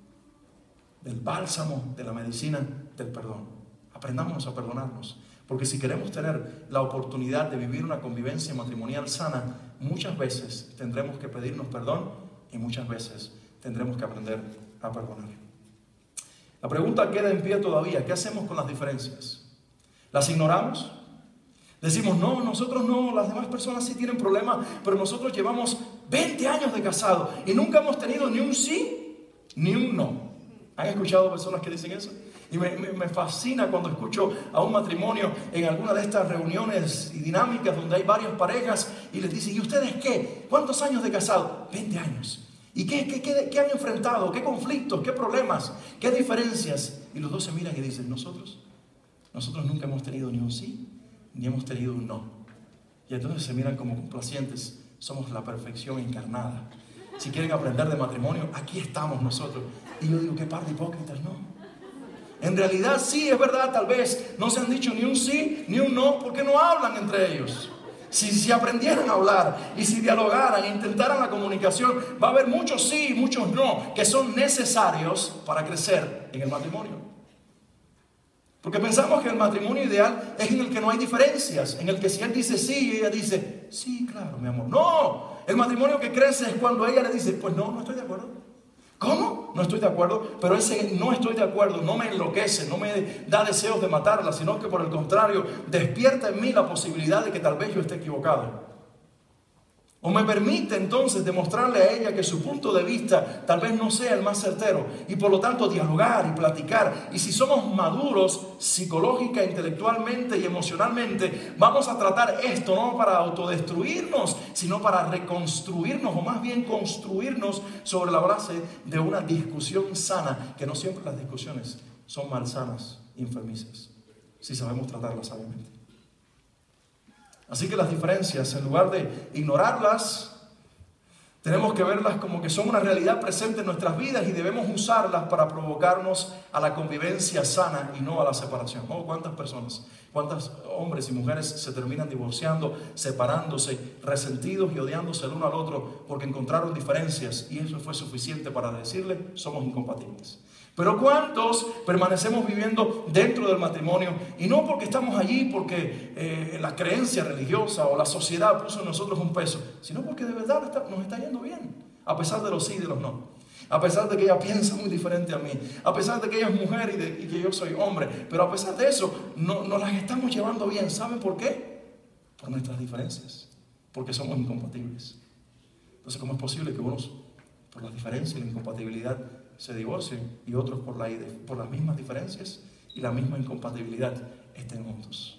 del bálsamo, de la medicina del perdón. Aprendamos a perdonarnos, porque si queremos tener la oportunidad de vivir una convivencia matrimonial sana, muchas veces tendremos que pedirnos perdón y muchas veces tendremos que aprender a perdonar. La pregunta queda en pie todavía: ¿qué hacemos con las diferencias? ¿Las ignoramos? Decimos, no, nosotros no, las demás personas sí tienen problemas, pero nosotros llevamos 20 años de casado y nunca hemos tenido ni un sí ni un no. ¿Han escuchado personas que dicen eso? Y me fascina cuando escucho a un matrimonio en alguna de estas reuniones y dinámicas donde hay varias parejas y les dicen, ¿y ustedes qué? ¿Cuántos años de casado? 20 años. ¿Y qué han enfrentado? ¿Qué conflictos? ¿Qué problemas? ¿Qué diferencias? Y los dos se miran y dicen, nosotros nunca hemos tenido ni un sí, ni hemos tenido un no. Y entonces se miran como complacientes. Somos la perfección encarnada. Si quieren aprender de matrimonio, aquí estamos nosotros. Y yo digo, qué par de hipócritas, ¿no? En realidad sí, es verdad, tal vez no se han dicho ni un sí, ni un no, porque no hablan entre ellos. Si aprendieran a hablar y si dialogaran e intentaran la comunicación, va a haber muchos sí y muchos no que son necesarios para crecer en el matrimonio. Porque pensamos que el matrimonio ideal es en el que no hay diferencias, en el que si él dice sí y ella dice, sí, claro, mi amor. No, el matrimonio que crece es cuando ella le dice, pues no estoy de acuerdo. ¿Cómo? No estoy de acuerdo, pero ese no estoy de acuerdo no me enloquece, no me da deseos de matarla, sino que por el contrario, despierta en mí la posibilidad de que tal vez yo esté equivocado. O me permite entonces demostrarle a ella que su punto de vista tal vez no sea el más certero y por lo tanto dialogar y platicar. Y si somos maduros psicológica, intelectualmente y emocionalmente, vamos a tratar esto no para autodestruirnos, sino para reconstruirnos o más bien construirnos sobre la base de una discusión sana, que no siempre las discusiones son malsanas, enfermizas, si sabemos tratarlas sabiamente. Así que las diferencias, en lugar de ignorarlas, tenemos que verlas como que son una realidad presente en nuestras vidas y debemos usarlas para provocarnos a la convivencia sana y no a la separación. Oh, ¿cuántas personas, cuántos hombres y mujeres se terminan divorciando, separándose, resentidos y odiándose el uno al otro porque encontraron diferencias y eso fue suficiente para decirle, somos incompatibles? Pero ¿cuántos permanecemos viviendo dentro del matrimonio? Y no porque estamos allí, porque la creencia religiosa o la sociedad puso en nosotros un peso, sino porque de verdad nos está yendo bien, a pesar de los sí y de los no. A pesar de que ella piensa muy diferente a mí, a pesar de que ella es mujer y que yo soy hombre, pero a pesar de eso, nos las estamos llevando bien. ¿Saben por qué? Por nuestras diferencias, porque somos incompatibles. Entonces, ¿cómo es posible que unos, por las diferencias y la incompatibilidad, se divorcien y otros por las mismas diferencias y la misma incompatibilidad estén juntos?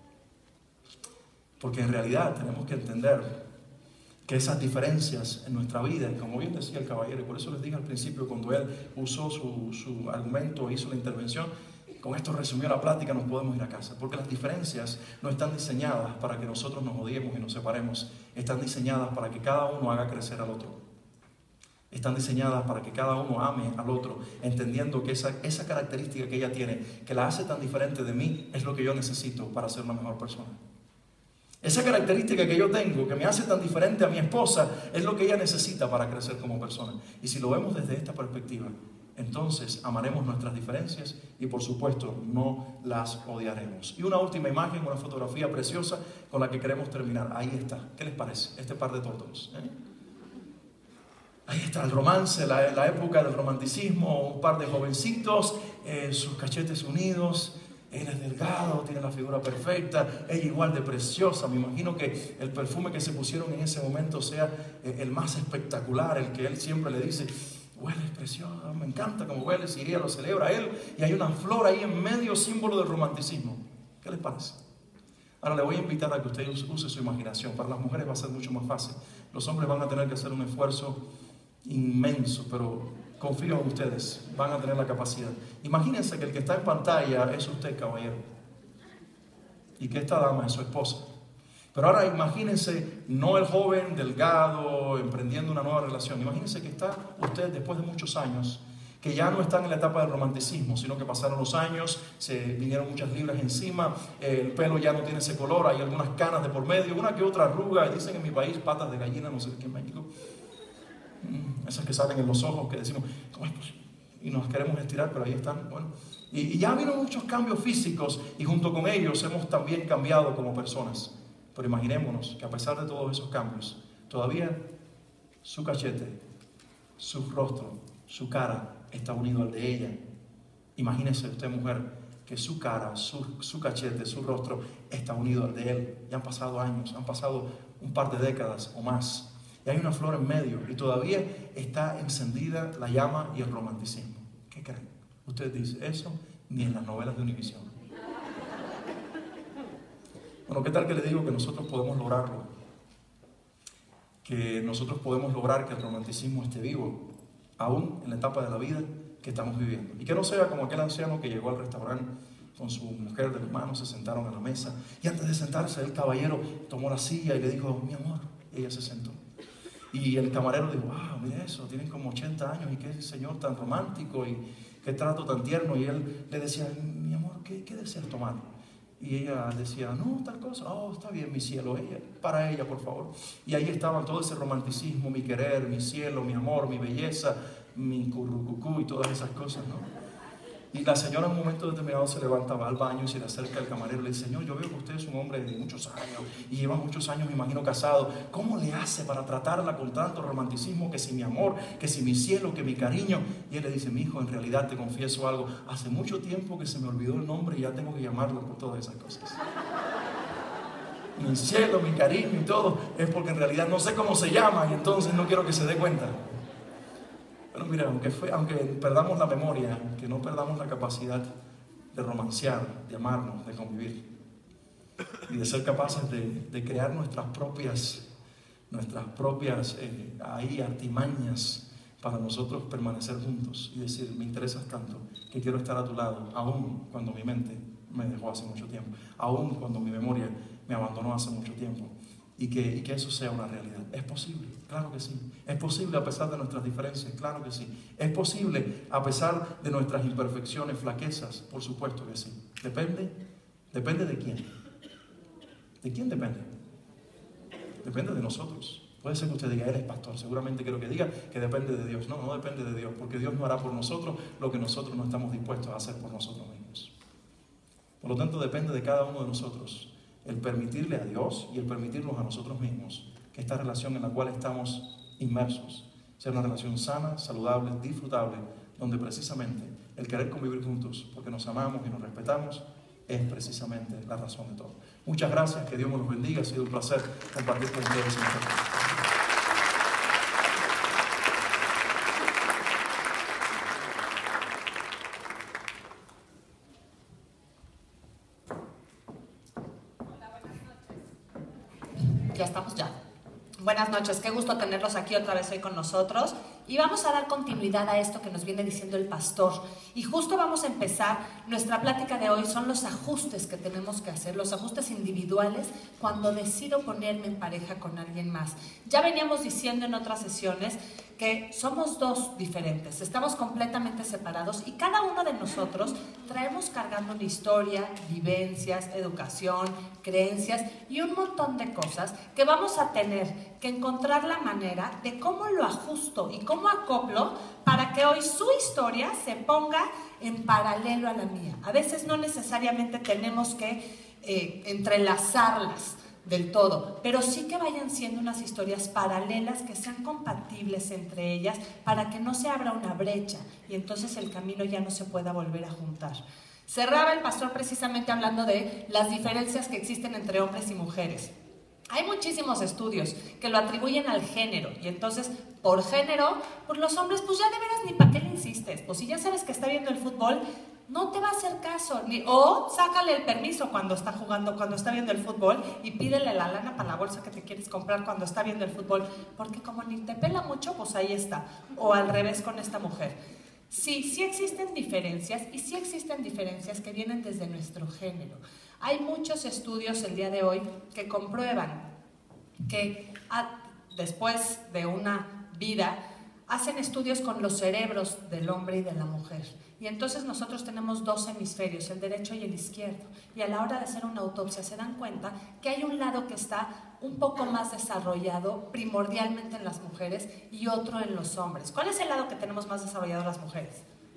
Porque en realidad tenemos que entender que esas diferencias en nuestra vida, y como bien decía el caballero, y por eso les dije al principio cuando él usó su argumento, hizo la intervención, con esto resumió la plática, nos podemos ir a casa, porque las diferencias no están diseñadas para que nosotros nos odiemos y nos separemos, están diseñadas para que cada uno haga crecer al otro. Están diseñadas para que cada uno ame al otro, entendiendo que esa característica que ella tiene, que la hace tan diferente de mí, es lo que yo necesito para ser una mejor persona. Esa característica que yo tengo, que me hace tan diferente a mi esposa, es lo que ella necesita para crecer como persona. Y si lo vemos desde esta perspectiva, entonces amaremos nuestras diferencias y por supuesto no las odiaremos. Y una última imagen, una fotografía preciosa con la que queremos terminar. Ahí está. ¿Qué les parece? Este par de tórtolos, Ahí está el romance, la época del romanticismo, un par de jovencitos, sus cachetes unidos, él es delgado, tiene la figura perfecta, ella igual de preciosa. Me imagino que el perfume que se pusieron en ese momento sea el más espectacular, el que él siempre le dice, huele precioso, me encanta como huele, si ella lo celebra a él, y hay una flor ahí en medio, símbolo del romanticismo. ¿Qué les parece? Ahora le voy a invitar a que usted use su imaginación. Para las mujeres va a ser mucho más fácil. Los hombres van a tener que hacer un esfuerzo inmenso, pero confío en ustedes, van a tener la capacidad. Imagínense que el que está en pantalla es usted, caballero, y que esta dama es su esposa. Pero ahora imagínense, no el joven delgado emprendiendo una nueva relación. Imagínense que está usted después de muchos años, que ya no están en la etapa del romanticismo, sino que pasaron los años, se vinieron muchas libras encima, el pelo ya no tiene ese color, hay algunas canas de por medio, una que otra arruga, dicen en mi país patas de gallina, no sé de qué en México, esas que salen en los ojos, que decimos, ¿cómo es posible? Y nos queremos estirar, pero ahí están. Bueno, y ya vieron muchos cambios físicos, y junto con ellos hemos también cambiado como personas. Pero imaginémonos que a pesar de todos esos cambios, todavía su cachete, su rostro, su cara está unido al de ella. Imagínese usted, mujer, que su cara, su cachete, su rostro está unido al de él. Ya han pasado años, han pasado un par de décadas o más. Y hay una flor en medio y todavía está encendida la llama y el romanticismo. ¿Qué creen? Usted dice, eso ni en las novelas de Univisión. Bueno, ¿qué tal que le digo que nosotros podemos lograrlo? Que nosotros podemos lograr que el romanticismo esté vivo, aún en la etapa de la vida que estamos viviendo. Y que no sea como aquel anciano que llegó al restaurante con su mujer de hermano, se sentaron a la mesa y antes de sentarse el caballero tomó la silla y le dijo, mi amor, y ella se sentó. Y el camarero dijo, wow, mira eso, tienen como 80 años y qué señor tan romántico y qué trato tan tierno. Y él le decía, mi amor, ¿qué deseas tomar? Y ella decía, no, tal cosa, oh, está bien, mi cielo, ella, para ella, por favor. Y ahí estaban todo ese romanticismo, mi querer, mi cielo, mi amor, mi belleza, mi currucucú y todas esas cosas, ¿no? Y la señora en un momento determinado se levanta, va al baño y se le acerca al camarero y le dice, señor, yo veo que usted es un hombre de muchos años y lleva muchos años, me imagino, casado. ¿Cómo le hace para tratarla con tanto romanticismo? Que si mi amor, que si mi cielo, que mi cariño. Y él le dice, mi hijo, en realidad te confieso algo. Hace mucho tiempo que se me olvidó el nombre y ya tengo que llamarlo por todas esas cosas. Mi cielo, mi cariño y todo es porque en realidad no sé cómo se llama y entonces no quiero que se dé cuenta. Pero mira, aunque perdamos la memoria, que no perdamos la capacidad de romancear, de amarnos, de convivir y de ser capaces de crear nuestras propias artimañas para nosotros permanecer juntos y decir, me interesas tanto que quiero estar a tu lado, aún cuando mi mente me dejó hace mucho tiempo, aún cuando mi memoria me abandonó hace mucho tiempo. Y que eso sea una realidad. ¿Es posible? Claro que sí. ¿Es posible a pesar de nuestras diferencias? Claro que sí. ¿Es posible a pesar de nuestras imperfecciones, flaquezas? Por supuesto que sí. ¿Depende de quién? ¿De quién depende? Depende de nosotros. Puede ser que usted diga, eres pastor, seguramente quiero que diga que depende de Dios. No, no depende de Dios, porque Dios no hará por nosotros lo que nosotros no estamos dispuestos a hacer por nosotros mismos. Por lo tanto, depende de cada uno de nosotros el permitirle a Dios y el permitirnos a nosotros mismos que esta relación en la cual estamos inmersos sea una relación sana, saludable, disfrutable, donde precisamente el querer convivir juntos porque nos amamos y nos respetamos es precisamente la razón de todo. Muchas gracias, que Dios me los bendiga, ha sido un placer compartir con ustedes. Ya estamos ya. Buenas noches, qué gusto tenerlos aquí otra vez hoy con nosotros y vamos a dar continuidad a esto que nos viene diciendo el pastor y justo vamos a empezar nuestra plática de hoy. Son los ajustes que tenemos que hacer, los ajustes individuales cuando decido ponerme en pareja con alguien más. Ya veníamos diciendo en otras sesiones que somos dos diferentes, estamos completamente separados y cada uno de nosotros traemos cargando una historia, vivencias, educación, creencias y un montón de cosas que vamos a tener que encontrar la manera de cómo lo ajusto y cómo acoplo para que hoy su historia se ponga en paralelo a la mía. A veces no necesariamente tenemos que entrelazarlas del todo, pero sí que vayan siendo unas historias paralelas que sean compatibles entre ellas para que no se abra una brecha y entonces el camino ya no se pueda volver a juntar. Cerraba el pastor precisamente hablando de las diferencias que existen entre hombres y mujeres. Hay muchísimos estudios que lo atribuyen al género y entonces por género, pues los hombres pues ya de veras ni para qué le insistes, pues si ya sabes que está viendo el fútbol, no te va a hacer caso, o sácale el permiso cuando está jugando, cuando está viendo el fútbol y pídele la lana para la bolsa que te quieres comprar cuando está viendo el fútbol, porque como ni te pela mucho, pues ahí está, o al revés con esta mujer. Sí existen diferencias y sí existen diferencias que vienen desde nuestro género. Hay muchos estudios el día de hoy que comprueban que después de una vida hacen estudios con los cerebros del hombre y de la mujer. Y entonces nosotros tenemos dos hemisferios, el derecho y el izquierdo. Y a la hora de hacer una autopsia se dan cuenta que hay un lado que está un poco más desarrollado primordialmente en las mujeres y otro en los hombres. ¿Cuál es el lado que tenemos más desarrollado las mujeres?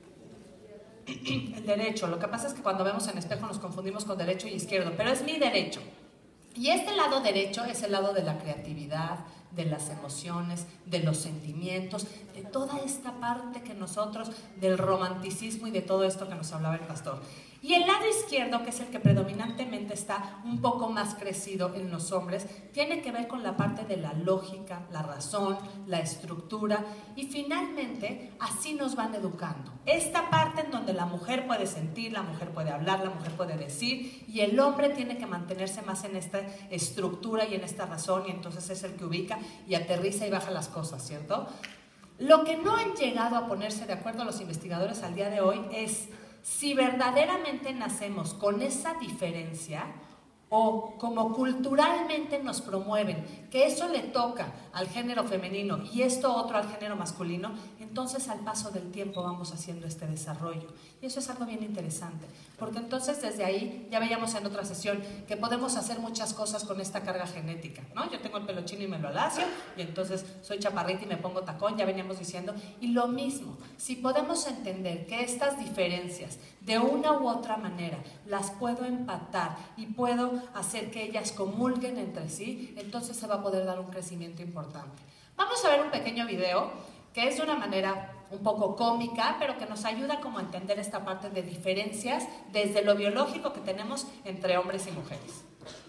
El derecho. Lo que pasa es que cuando vemos en espejo nos confundimos con derecho y izquierdo, pero es mi derecho. Y este lado derecho es el lado de la creatividad, de las emociones, de los sentimientos, de toda esta parte que nosotros, del romanticismo y de todo esto que nos hablaba el pastor. Y el lado izquierdo, que es el que predominantemente está un poco más crecido en los hombres, tiene que ver con la parte de la lógica, la razón, la estructura, y finalmente así nos van educando. Esta parte en donde la mujer puede sentir, la mujer puede hablar, la mujer puede decir, y el hombre tiene que mantenerse más en esta estructura y en esta razón, y entonces es el que ubica y aterriza y baja las cosas, ¿cierto? Lo que no han llegado a ponerse de acuerdo los investigadores al día de hoy es si verdaderamente nacemos con esa diferencia o como culturalmente nos promueven que eso le toca al género femenino y esto otro al género masculino, entonces al paso del tiempo vamos haciendo este desarrollo. Y eso es algo bien interesante, porque entonces desde ahí, ya veíamos en otra sesión, que podemos hacer muchas cosas con esta carga genética, ¿no? Yo tengo el pelo chino y me lo alacio, y entonces soy chaparrita y me pongo tacón, ya veníamos diciendo. Y lo mismo, si podemos entender que estas diferencias de una u otra manera las puedo empatar y puedo hacer que ellas comulguen entre sí, entonces se va a poder dar un crecimiento importante. Vamos a ver un pequeño video que es de una manera un poco cómica, pero que nos ayuda como a entender esta parte de diferencias desde lo biológico que tenemos entre hombres y mujeres.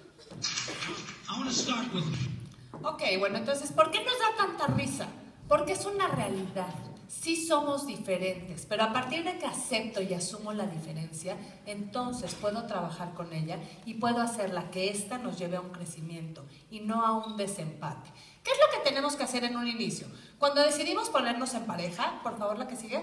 Ok, bueno, entonces, ¿por qué nos da tanta risa? Porque es una realidad. Sí somos diferentes, pero a partir de que acepto y asumo la diferencia, entonces puedo trabajar con ella y puedo hacerla que ésta nos lleve a un crecimiento y no a un desempate. ¿Qué es lo que tenemos que hacer en un inicio? Cuando decidimos ponernos en pareja, por favor, la que sigue.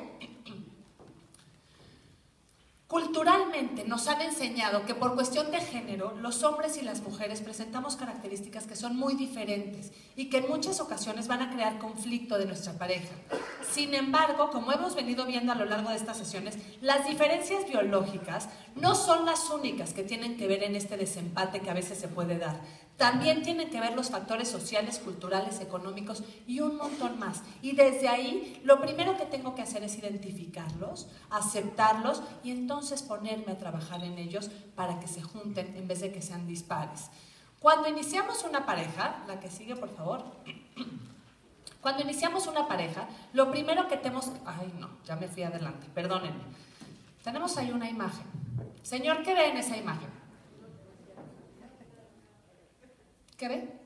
Culturalmente nos han enseñado que por cuestión de género, los hombres y las mujeres presentamos características que son muy diferentes y que en muchas ocasiones van a crear conflicto de nuestra pareja. Sin embargo, como hemos venido viendo a lo largo de estas sesiones, las diferencias biológicas no son las únicas que tienen que ver en este desempate que a veces se puede dar. También tienen que ver los factores sociales, culturales, económicos y un montón más. Y desde ahí, lo primero que tengo que hacer es identificarlos, aceptarlos y entonces ponerme a trabajar en ellos para que se junten en vez de que sean dispares. Cuando iniciamos una pareja, la que sigue por favor, cuando iniciamos una pareja, lo primero que tenemos... Ay no, ya me fui adelante, perdónenme. Tenemos ahí una imagen. Señor, ¿qué ve en esa imagen? ¿Qué ve?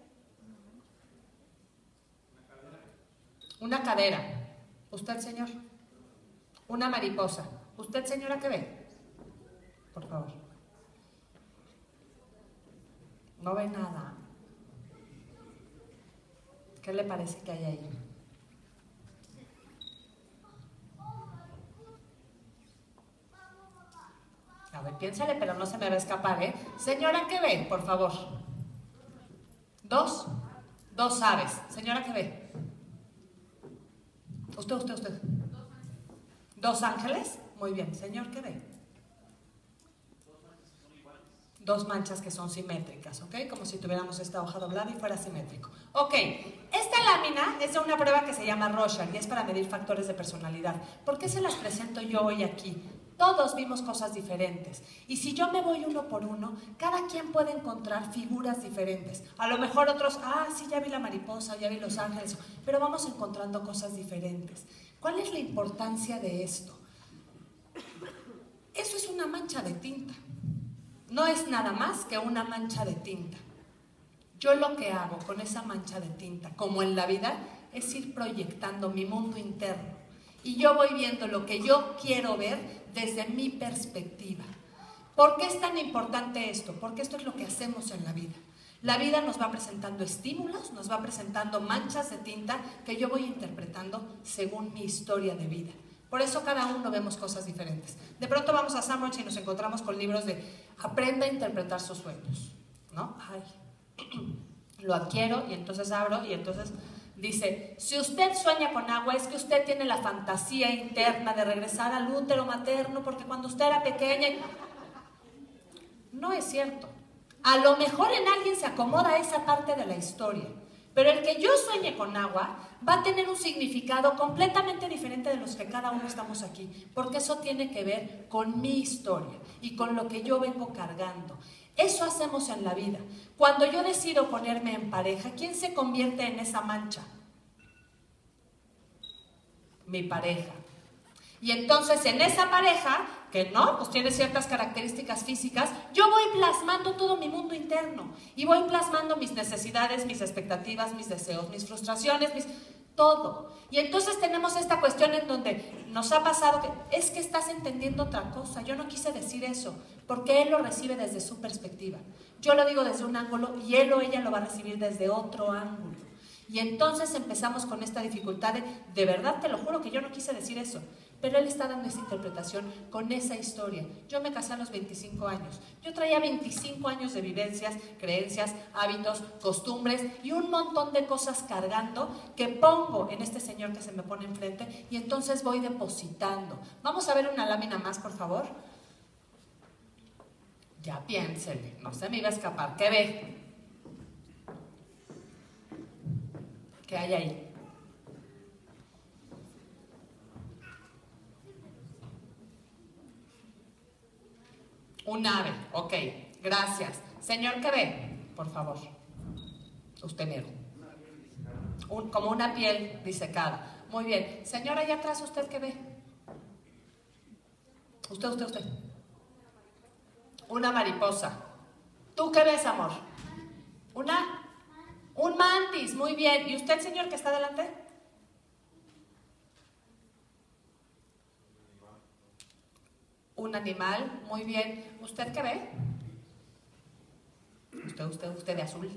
Una cadera. ¿Usted, señor? Una mariposa. ¿Usted, señora, qué ve? Por favor. No ve nada. ¿Qué le parece que hay ahí? A ver, piénsale, pero no se me va a escapar, ¿eh? Señora, ¿qué ve? Por favor. Dos aves. Señora, ¿qué ve? Usted. ¿Dos ángeles? Muy bien. Señor, ¿qué ve? Dos manchas que son simétricas, ¿ok? Como si tuviéramos esta hoja doblada y fuera simétrico. Ok, esta lámina es de una prueba que se llama Rorschach y es para medir factores de personalidad. ¿Por qué se las presento yo hoy aquí? Todos vimos cosas diferentes. Y si yo me voy uno por uno, cada quien puede encontrar figuras diferentes. A lo mejor otros, sí, ya vi la mariposa, ya vi los ángeles, pero vamos encontrando cosas diferentes. ¿Cuál es la importancia de esto? Eso es una mancha de tinta. No es nada más que una mancha de tinta. Yo lo que hago con esa mancha de tinta, como en la vida, es ir proyectando mi mundo interno. Y yo voy viendo lo que yo quiero ver desde mi perspectiva. ¿Por qué es tan importante esto? Porque esto es lo que hacemos en la vida. La vida nos va presentando estímulos, nos va presentando manchas de tinta que yo voy interpretando según mi historia de vida. Por eso cada uno vemos cosas diferentes. De pronto vamos a Sandwich y nos encontramos con libros de aprenda a interpretar sus sueños, ¿no? Ay, lo adquiero y entonces abro y entonces dice, si usted sueña con agua es que usted tiene la fantasía interna de regresar al útero materno porque cuando usted era pequeña... No es cierto. A lo mejor en alguien se acomoda esa parte de la historia, pero el que yo sueñe con agua va a tener un significado completamente diferente de los que cada uno estamos aquí, porque eso tiene que ver con mi historia y con lo que yo vengo cargando. Eso hacemos en la vida. Cuando yo decido ponerme en pareja, ¿quién se convierte en esa mancha? Mi pareja. Y entonces en esa pareja, que no, pues tiene ciertas características físicas, yo voy plasmando todo mi mundo interno y voy plasmando mis necesidades, mis expectativas, mis deseos, mis frustraciones, todo. Y entonces tenemos esta cuestión en donde nos ha pasado que es que estás entendiendo otra cosa, yo no quise decir eso, porque él lo recibe desde su perspectiva. Yo lo digo desde un ángulo y él o ella lo va a recibir desde otro ángulo. Y entonces empezamos con esta dificultad de verdad te lo juro que yo no quise decir eso. Pero él está dando esa interpretación con esa historia. Yo me casé a los 25 años. Yo traía 25 años de vivencias, creencias, hábitos, costumbres y un montón de cosas cargando que pongo en este señor que se me pone enfrente y entonces voy depositando. Vamos a ver una lámina más, por favor. Ya piénsele, no se me iba a escapar. ¿Qué ve? ¿Qué hay ahí? Un ave, ok, gracias. Señor, ¿qué ve? Por favor, usted mero. Como una piel disecada. Muy bien. Señor, allá atrás, ¿usted qué ve? Usted. Una mariposa. ¿Tú qué ves, amor? Un mantis, muy bien. ¿Y usted, señor, que está adelante? Un animal, muy bien. ¿Usted qué ve? Usted de azul.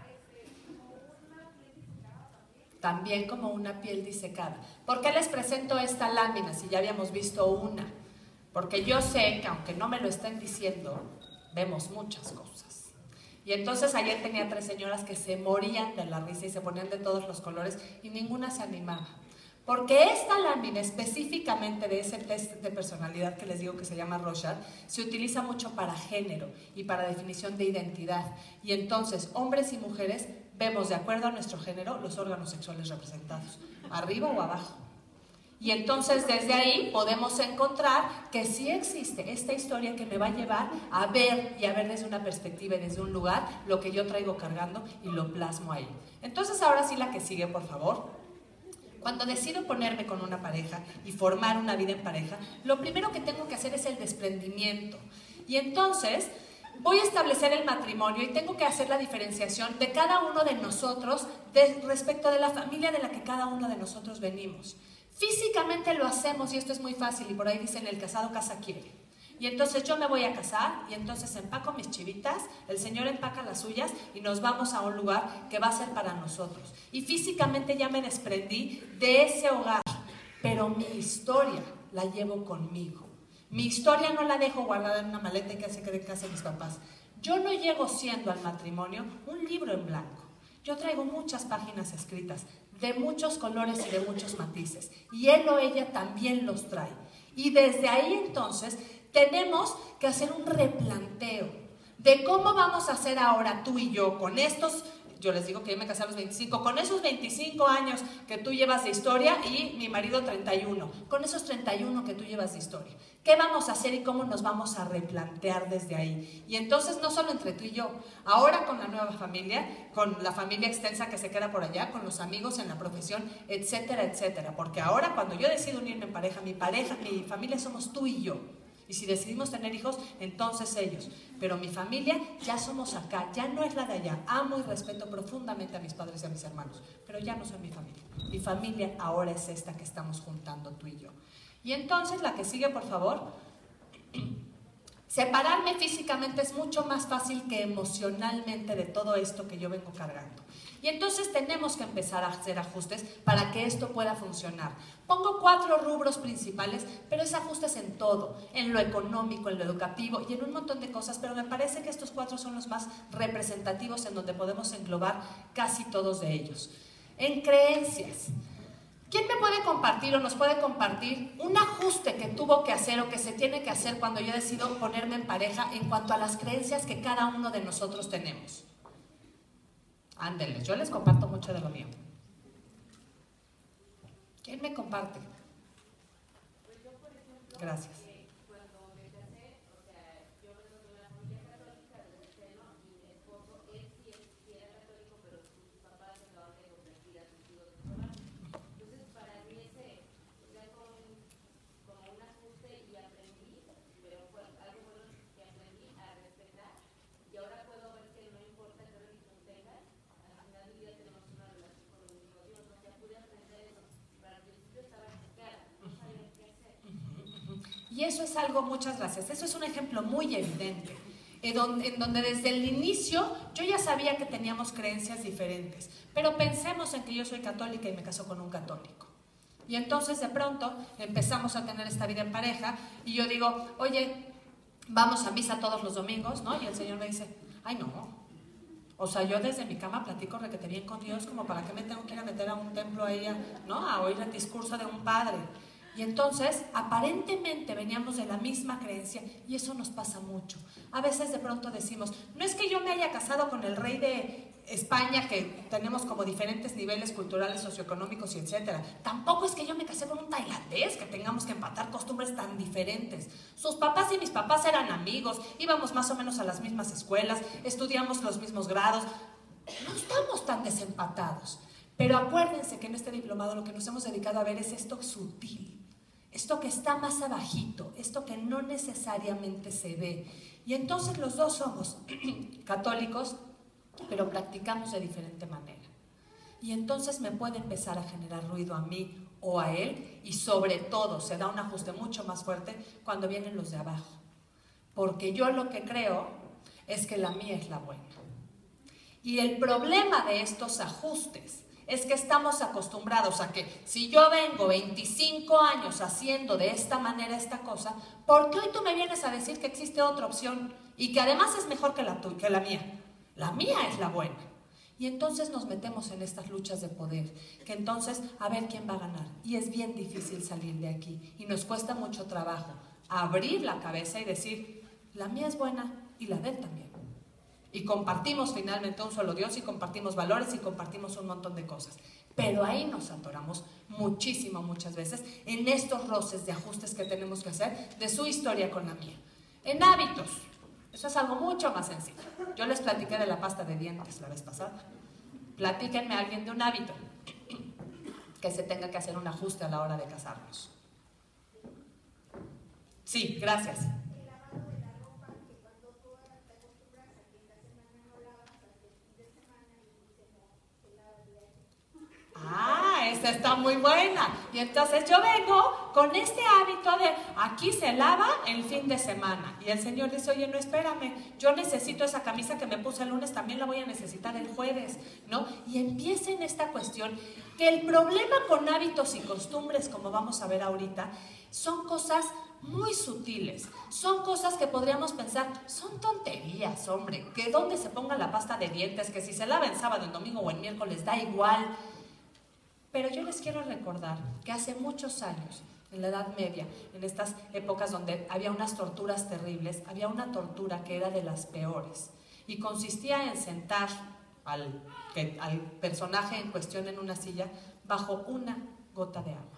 También como una piel disecada. ¿Por qué les presento esta lámina si ya habíamos visto una? Porque yo sé que aunque no me lo estén diciendo, vemos muchas cosas. Y entonces ayer tenía 3 señoras que se morían de la risa y se ponían de todos los colores y ninguna se animaba. Porque esta lámina, específicamente de ese test de personalidad que les digo que se llama Rorschach, se utiliza mucho para género y para definición de identidad. Y entonces, hombres y mujeres vemos, de acuerdo a nuestro género, los órganos sexuales representados, arriba o abajo. Y entonces, desde ahí podemos encontrar que sí existe esta historia que me va a llevar a ver y a ver desde una perspectiva y desde un lugar lo que yo traigo cargando y lo plasmo ahí. Entonces, ahora sí la que sigue, por favor. Cuando decido ponerme con una pareja y formar una vida en pareja, lo primero que tengo que hacer es el desprendimiento. Y entonces voy a establecer el matrimonio y tengo que hacer la diferenciación de cada uno de nosotros respecto de la familia de la que cada uno de nosotros venimos. Físicamente lo hacemos y esto es muy fácil y por ahí dicen el casado casa quiere. Y entonces yo me voy a casar y entonces empaco mis chivitas, el Señor empaca las suyas y nos vamos a un lugar que va a ser para nosotros. Y físicamente ya me desprendí de ese hogar, pero mi historia la llevo conmigo. Mi historia no la dejo guardada en una maleta y que se quede en casa de mis papás. Yo no llego siendo al matrimonio un libro en blanco. Yo traigo muchas páginas escritas, de muchos colores y de muchos matices. Y él o ella también los trae. Y desde ahí entonces tenemos que hacer un replanteo de cómo vamos a hacer ahora tú y yo con estos, yo les digo que yo me casé a los 25, con esos 25 años que tú llevas de historia y mi marido 31, con esos 31 que tú llevas de historia. ¿Qué vamos a hacer y cómo nos vamos a replantear desde ahí? Y entonces no solo entre tú y yo, ahora con la nueva familia, con la familia extensa que se queda por allá, con los amigos en la profesión, etcétera, etcétera. Porque ahora cuando yo decido unirme en pareja, mi familia somos tú y yo. Y si decidimos tener hijos, entonces ellos. Pero mi familia, ya somos acá, ya no es la de allá. Amo y respeto profundamente a mis padres y a mis hermanos, pero ya no son mi familia. Mi familia ahora es esta que estamos juntando tú y yo. Y entonces la que sigue, por favor. Separarme físicamente es mucho más fácil que emocionalmente de todo esto que yo vengo cargando. Y entonces tenemos que empezar a hacer ajustes para que esto pueda funcionar. Pongo 4 rubros principales, pero es ajustes en todo, en lo económico, en lo educativo y en un montón de cosas, pero me parece que estos 4 son los más representativos en donde podemos englobar casi todos de ellos. En creencias. ¿Quién me puede compartir o nos puede compartir un ajuste que tuvo que hacer o que se tiene que hacer cuando yo decido ponerme en pareja en cuanto a las creencias que cada uno de nosotros tenemos? Ándenles, yo les comparto mucho de lo mío. ¿Quién me comparte? Gracias. Y eso es algo, muchas gracias, eso es un ejemplo muy evidente, en donde desde el inicio yo ya sabía que teníamos creencias diferentes, pero pensemos en que yo soy católica y me caso con un católico. Y entonces de pronto empezamos a tener esta vida en pareja y yo digo, oye, vamos a misa todos los domingos, ¿no? Y el Señor me dice, ay no, o sea, yo desde mi cama platico requete bien con Dios, como para qué me tengo que ir a meter a un templo a ella, ¿no? A oír el discurso de un padre. Y entonces, aparentemente veníamos de la misma creencia y eso nos pasa mucho. A veces de pronto decimos, no es que yo me haya casado con el rey de España, que tenemos como diferentes niveles culturales, socioeconómicos y etcétera. Tampoco es que yo me casé con un tailandés, que tengamos que empatar costumbres tan diferentes. Sus papás y mis papás eran amigos, íbamos más o menos a las mismas escuelas, estudiamos los mismos grados. No estamos tan desempatados. Pero acuérdense que en este diplomado lo que nos hemos dedicado a ver es esto sutil. Esto que está más abajito, esto que no necesariamente se ve. Y entonces los dos somos católicos, pero practicamos de diferente manera. Y entonces me puede empezar a generar ruido a mí o a él, y sobre todo se da un ajuste mucho más fuerte cuando vienen los de abajo. Porque yo lo que creo es que la mía es la buena. Y el problema de estos ajustes es que estamos acostumbrados a que si yo vengo 25 años haciendo de esta manera esta cosa, ¿por qué hoy tú me vienes a decir que existe otra opción y que además es mejor que la mía? La mía es la buena. Y entonces nos metemos en estas luchas de poder, que entonces a ver quién va a ganar. Y es bien difícil salir de aquí y nos cuesta mucho trabajo abrir la cabeza y decir, la mía es buena y la de él también. Y compartimos finalmente un solo Dios y compartimos valores y compartimos un montón de cosas. Pero ahí nos atoramos muchísimo, muchas veces, en estos roces de ajustes que tenemos que hacer de su historia con la mía. En hábitos, eso es algo mucho más sencillo. Yo les platiqué de la pasta de dientes la vez pasada. Platíquenme a alguien de un hábito que se tenga que hacer un ajuste a la hora de casarnos. Sí, gracias. Ah, esa está muy buena. Y entonces yo vengo con este hábito de aquí se lava el fin de semana. Y el Señor dice, oye, no, espérame, yo necesito esa camisa que me puse el lunes, también la voy a necesitar el jueves, ¿no? Y empieza en esta cuestión que el problema con hábitos y costumbres, como vamos a ver ahorita, son cosas muy sutiles, son cosas que podríamos pensar, son tonterías, hombre, que donde se ponga la pasta de dientes, que si se lava en sábado, en domingo o en miércoles, da igual. Pero yo les quiero recordar que hace muchos años, en la Edad Media, en estas épocas donde había unas torturas terribles, había una tortura que era de las peores y consistía en sentar al personaje en cuestión en una silla bajo una gota de agua.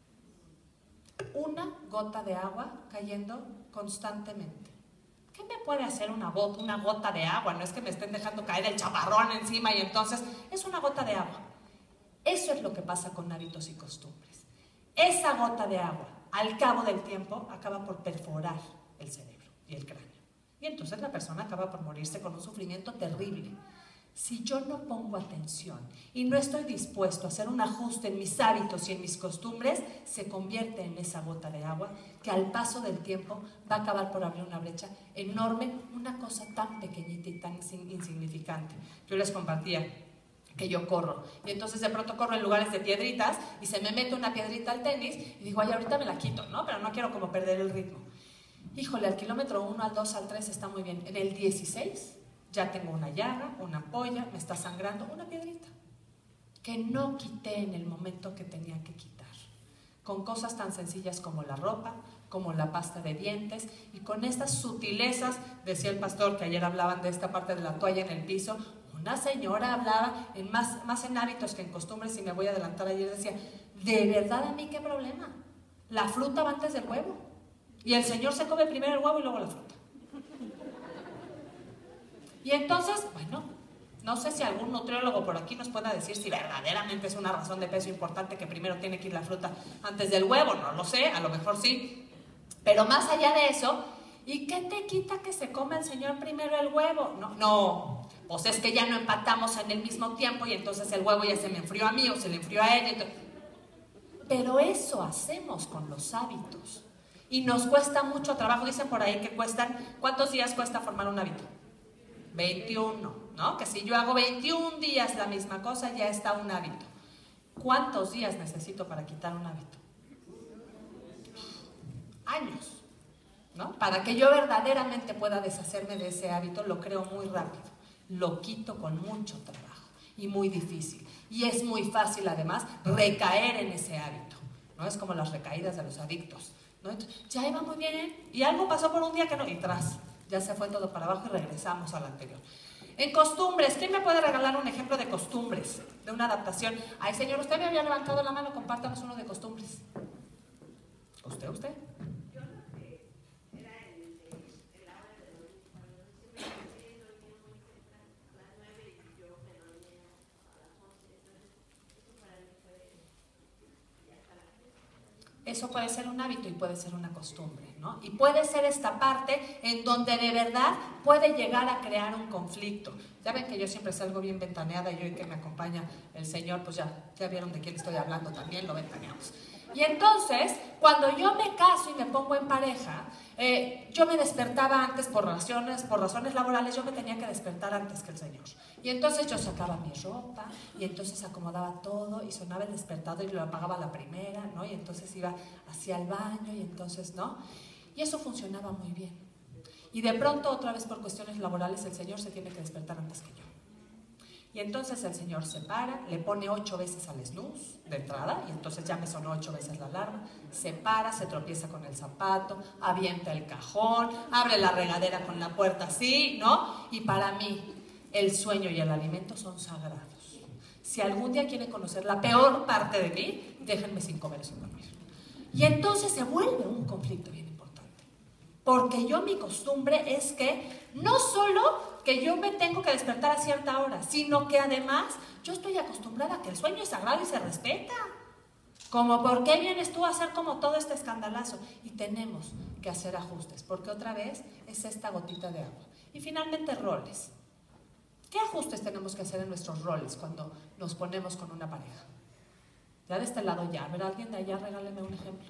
Una gota de agua cayendo constantemente. ¿Qué me puede hacer una gota de agua? No es que me estén dejando caer el chaparrón encima y entonces es una gota de agua. Eso es lo que pasa con hábitos y costumbres. Esa gota de agua, al cabo del tiempo acaba por perforar el cerebro y el cráneo. Y entonces la persona acaba por morirse con un sufrimiento terrible. Si yo no pongo atención y no estoy dispuesto a hacer un ajuste en mis hábitos y en mis costumbres, se convierte en esa gota de agua que al paso del tiempo va a acabar por abrir una brecha enorme, una cosa tan pequeñita y tan insignificante. Yo les compartía que yo corro, y entonces de pronto corro en lugares de piedritas y se me mete una piedrita al tenis y digo, ay, ahorita me la quito, ¿no? Pero no quiero como perder el ritmo. Híjole, al kilómetro 1, al 2, al 3 está muy bien. En el 16 ya tengo una llaga, una ampolla, me está sangrando, una piedrita que no quité en el momento que tenía que quitar. Con cosas tan sencillas como la ropa, como la pasta de dientes, y con estas sutilezas, decía el pastor que ayer hablaban de esta parte de la toalla en el piso. Una señora hablaba más en hábitos que en costumbres, y me voy a adelantar, ayer decía, ¿de verdad a mí qué problema? La fruta va antes del huevo, y el Señor se come primero el huevo y luego la fruta. Y entonces, bueno, no sé si algún nutriólogo por aquí nos pueda decir si verdaderamente es una razón de peso importante que primero tiene que ir la fruta antes del huevo. No lo sé, a lo mejor sí. Pero más allá de eso, ¿y qué te quita que se coma el Señor primero el huevo? No, pues es que ya no empatamos en el mismo tiempo y entonces el huevo ya se me enfrió a mí o se le enfrió a ella. Entonces... Pero eso hacemos con los hábitos. Y nos cuesta mucho trabajo. Dicen por ahí que cuestan, ¿cuántos días cuesta formar un hábito? 21, ¿no? Que si yo hago 21 días la misma cosa, ya está un hábito. ¿Cuántos días necesito para quitar un hábito? Años, ¿no? Para que yo verdaderamente pueda deshacerme de ese hábito, lo creo muy rápido. Lo quito con mucho trabajo y muy difícil. Y es muy fácil, además, recaer en ese hábito, ¿no? Es como las recaídas de los adictos, ¿no? Entonces, ya iba muy bien, y algo pasó por un día que no, y tras, ya se fue todo para abajo y regresamos al anterior. En costumbres, ¿quién me puede regalar un ejemplo de costumbres? De una adaptación. Ay, señor, usted me había levantado la mano, compártanos uno de costumbres. ¿Usted? Yo lo que era la hora de dormir, cuando siempre dormía muy temprano, a las 9 y yo me dormía a las 11, entonces eso para mí fue ya está la fiesta. Eso puede ser un hábito y puede ser una costumbre, ¿no? Y puede ser esta parte en donde de verdad puede llegar a crear un conflicto. Ya ven que yo siempre salgo bien ventaneada, y hoy que me acompaña el Señor, pues ya vieron de quién estoy hablando, también lo ventaneamos. Y entonces, cuando yo me caso y me pongo en pareja, yo me despertaba antes por razones laborales, yo me tenía que despertar antes que el Señor. Y entonces yo sacaba mi ropa, y entonces acomodaba todo, y sonaba el despertador y lo apagaba a la primera, ¿no? Y entonces iba hacia el baño, y entonces, ¿no? Y eso funcionaba muy bien. Y de pronto, otra vez por cuestiones laborales, el Señor se tiene que despertar antes que yo. Y entonces el Señor se para, le pone 8 veces al snooze de entrada, y entonces ya me sonó 8 veces la alarma. Se para, se tropieza con el zapato, avienta el cajón, abre la regadera con la puerta así, ¿no? Y para mí, el sueño y el alimento son sagrados. Si algún día quieren conocer la peor parte de mí, déjenme sin comer y sin dormir. Y entonces se vuelve un conflicto bien importante. Porque mi costumbre es que no solo que yo me tengo que despertar a cierta hora, sino que además yo estoy acostumbrada a que el sueño es sagrado y se respeta. Como, ¿por qué vienes tú a hacer como todo este escandalazo? Y tenemos que hacer ajustes, porque otra vez es esta gotita de agua. Y finalmente, roles. ¿Qué ajustes tenemos que hacer en nuestros roles cuando nos ponemos con una pareja? Ya de este lado ya, a ver, alguien de allá, regáleme un ejemplo.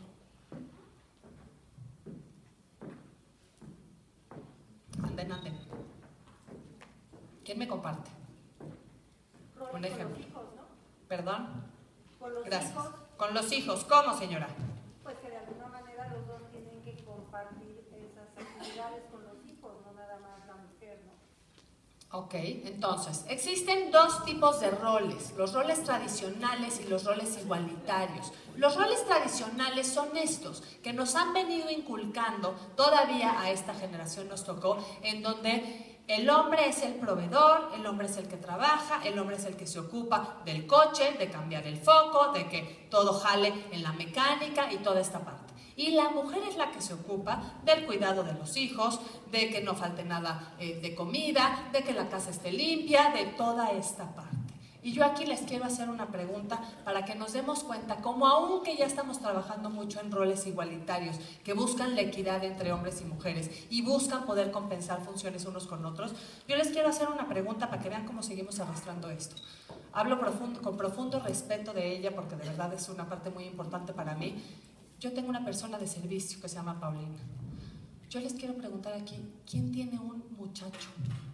Anden. ¿Quién me comparte? Un ejemplo. Con los hijos, ¿no? ¿Perdón? Con los Gracias. hijos, Con los hijos, ¿cómo, señora? pues que de alguna manera los dos tienen que compartir esas actividades con los hijos, no nada más la mujer, ¿no? Ok, entonces, existen 2 tipos de roles, los roles tradicionales y los roles igualitarios. Los roles tradicionales son estos, que nos han venido inculcando, todavía a esta generación nos tocó, en donde el hombre es el proveedor, el hombre es el que trabaja, el hombre es el que se ocupa del coche, de cambiar el foco, de que todo jale en la mecánica y toda esta parte. Y la mujer es la que se ocupa del cuidado de los hijos, de que no falte nada de comida, de que la casa esté limpia, de toda esta parte. Y yo aquí les quiero hacer una pregunta para que nos demos cuenta cómo, aunque ya estamos trabajando mucho en roles igualitarios que buscan la equidad entre hombres y mujeres y buscan poder compensar funciones unos con otros, yo les quiero hacer una pregunta para que vean cómo seguimos arrastrando esto. Hablo con profundo respeto de ella porque de verdad es una parte muy importante para mí. Yo tengo una persona de servicio que se llama Paulina. Yo les quiero preguntar aquí, ¿quién tiene un muchacho?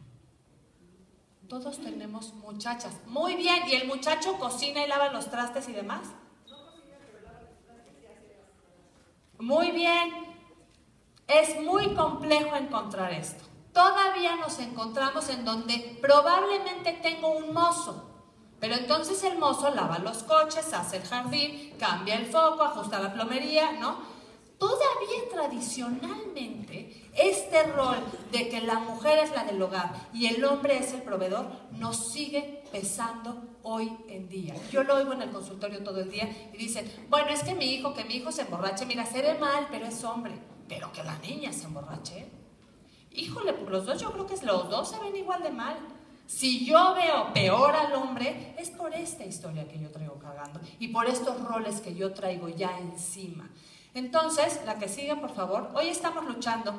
Todos tenemos muchachas. Muy bien, ¿y el muchacho cocina y lava los trastes y demás? Muy bien. Es muy complejo encontrar esto. Todavía nos encontramos en donde probablemente tengo un mozo, pero entonces el mozo lava los coches, hace el jardín, cambia el foco, ajusta la plomería, ¿no? Todavía tradicionalmente este rol de que la mujer es la del hogar y el hombre es el proveedor nos sigue pesando hoy en día. Yo lo oigo en el consultorio todo el día y dicen, bueno, es que mi hijo se emborrache, mira, se ve mal, pero es hombre, pero que la niña se emborrache. Híjole, pues los dos, yo creo que los dos se ven igual de mal. Si yo veo peor al hombre, es por esta historia que yo traigo cargando y por estos roles que yo traigo ya encima. Entonces, la que sigue, por favor. Hoy estamos luchando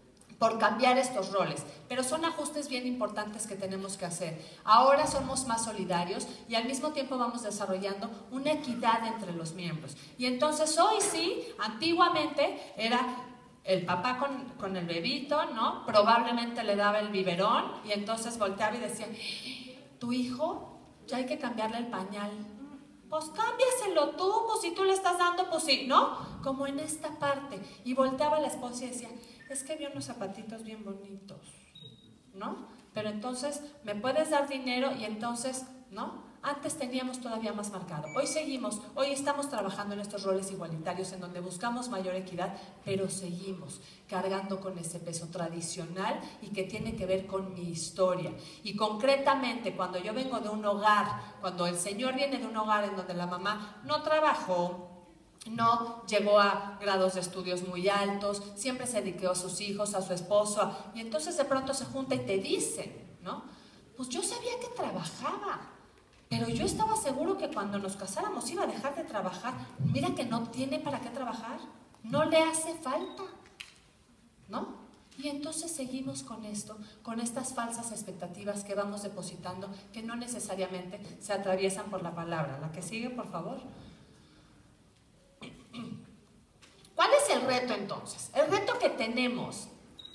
por cambiar estos roles, pero son ajustes bien importantes que tenemos que hacer. Ahora somos más solidarios y al mismo tiempo vamos desarrollando una equidad entre los miembros. Y entonces hoy sí, antiguamente era el papá con el bebito, ¿no? Probablemente le daba el biberón y entonces volteaba y decía, tu hijo, ya hay que cambiarle el pañal. Pues cámbiaselo tú, pues si tú le estás dando, pues sí, ¿no? Como en esta parte. Y volteaba la esposa y decía, es que vi unos zapatitos bien bonitos, ¿no? Pero entonces, ¿me puedes dar dinero? Y entonces, ¿no? Antes teníamos todavía más marcado. Hoy estamos trabajando en estos roles igualitarios en donde buscamos mayor equidad, pero seguimos cargando con ese peso tradicional y que tiene que ver con mi historia. Y concretamente, cuando yo vengo de un hogar, cuando el señor viene de un hogar en donde la mamá no trabajó, no llegó a grados de estudios muy altos, siempre se dedicó a sus hijos, a su esposo, y entonces de pronto se junta y te dice, ¿no? Pues yo sabía que trabajaba, pero yo estaba seguro que cuando nos casáramos iba a dejar de trabajar. Mira que no tiene para qué trabajar, no le hace falta, ¿no? Y entonces seguimos con esto, con estas falsas expectativas que vamos depositando, que no necesariamente se atraviesan por la palabra. La que sigue, por favor. ¿Cuál es el reto entonces? El reto que tenemos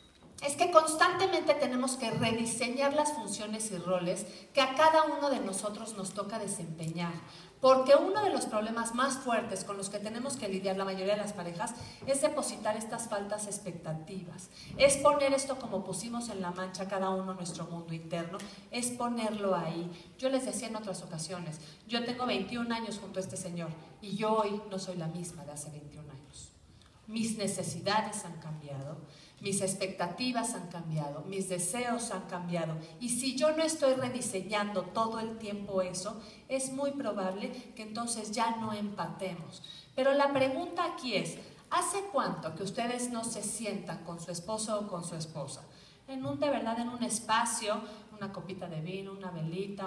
es que constantemente tenemos que rediseñar las funciones y roles que a cada uno de nosotros nos toca desempeñar. Porque uno de los problemas más fuertes con los que tenemos que lidiar la mayoría de las parejas es depositar estas faltas expectativas. Es poner esto como pusimos en la mancha cada uno nuestro mundo interno, es ponerlo ahí. Yo les decía en otras ocasiones, yo tengo 21 años junto a este señor y yo hoy no soy la misma de hace 21 años. Mis necesidades han cambiado, mis expectativas han cambiado, mis deseos han cambiado. Y si yo no estoy rediseñando todo el tiempo eso, es muy probable que entonces ya no empatemos. Pero la pregunta aquí es, ¿hace cuánto que ustedes no se sientan con su esposo o con su esposa? En un espacio, una copita de vino, una velita,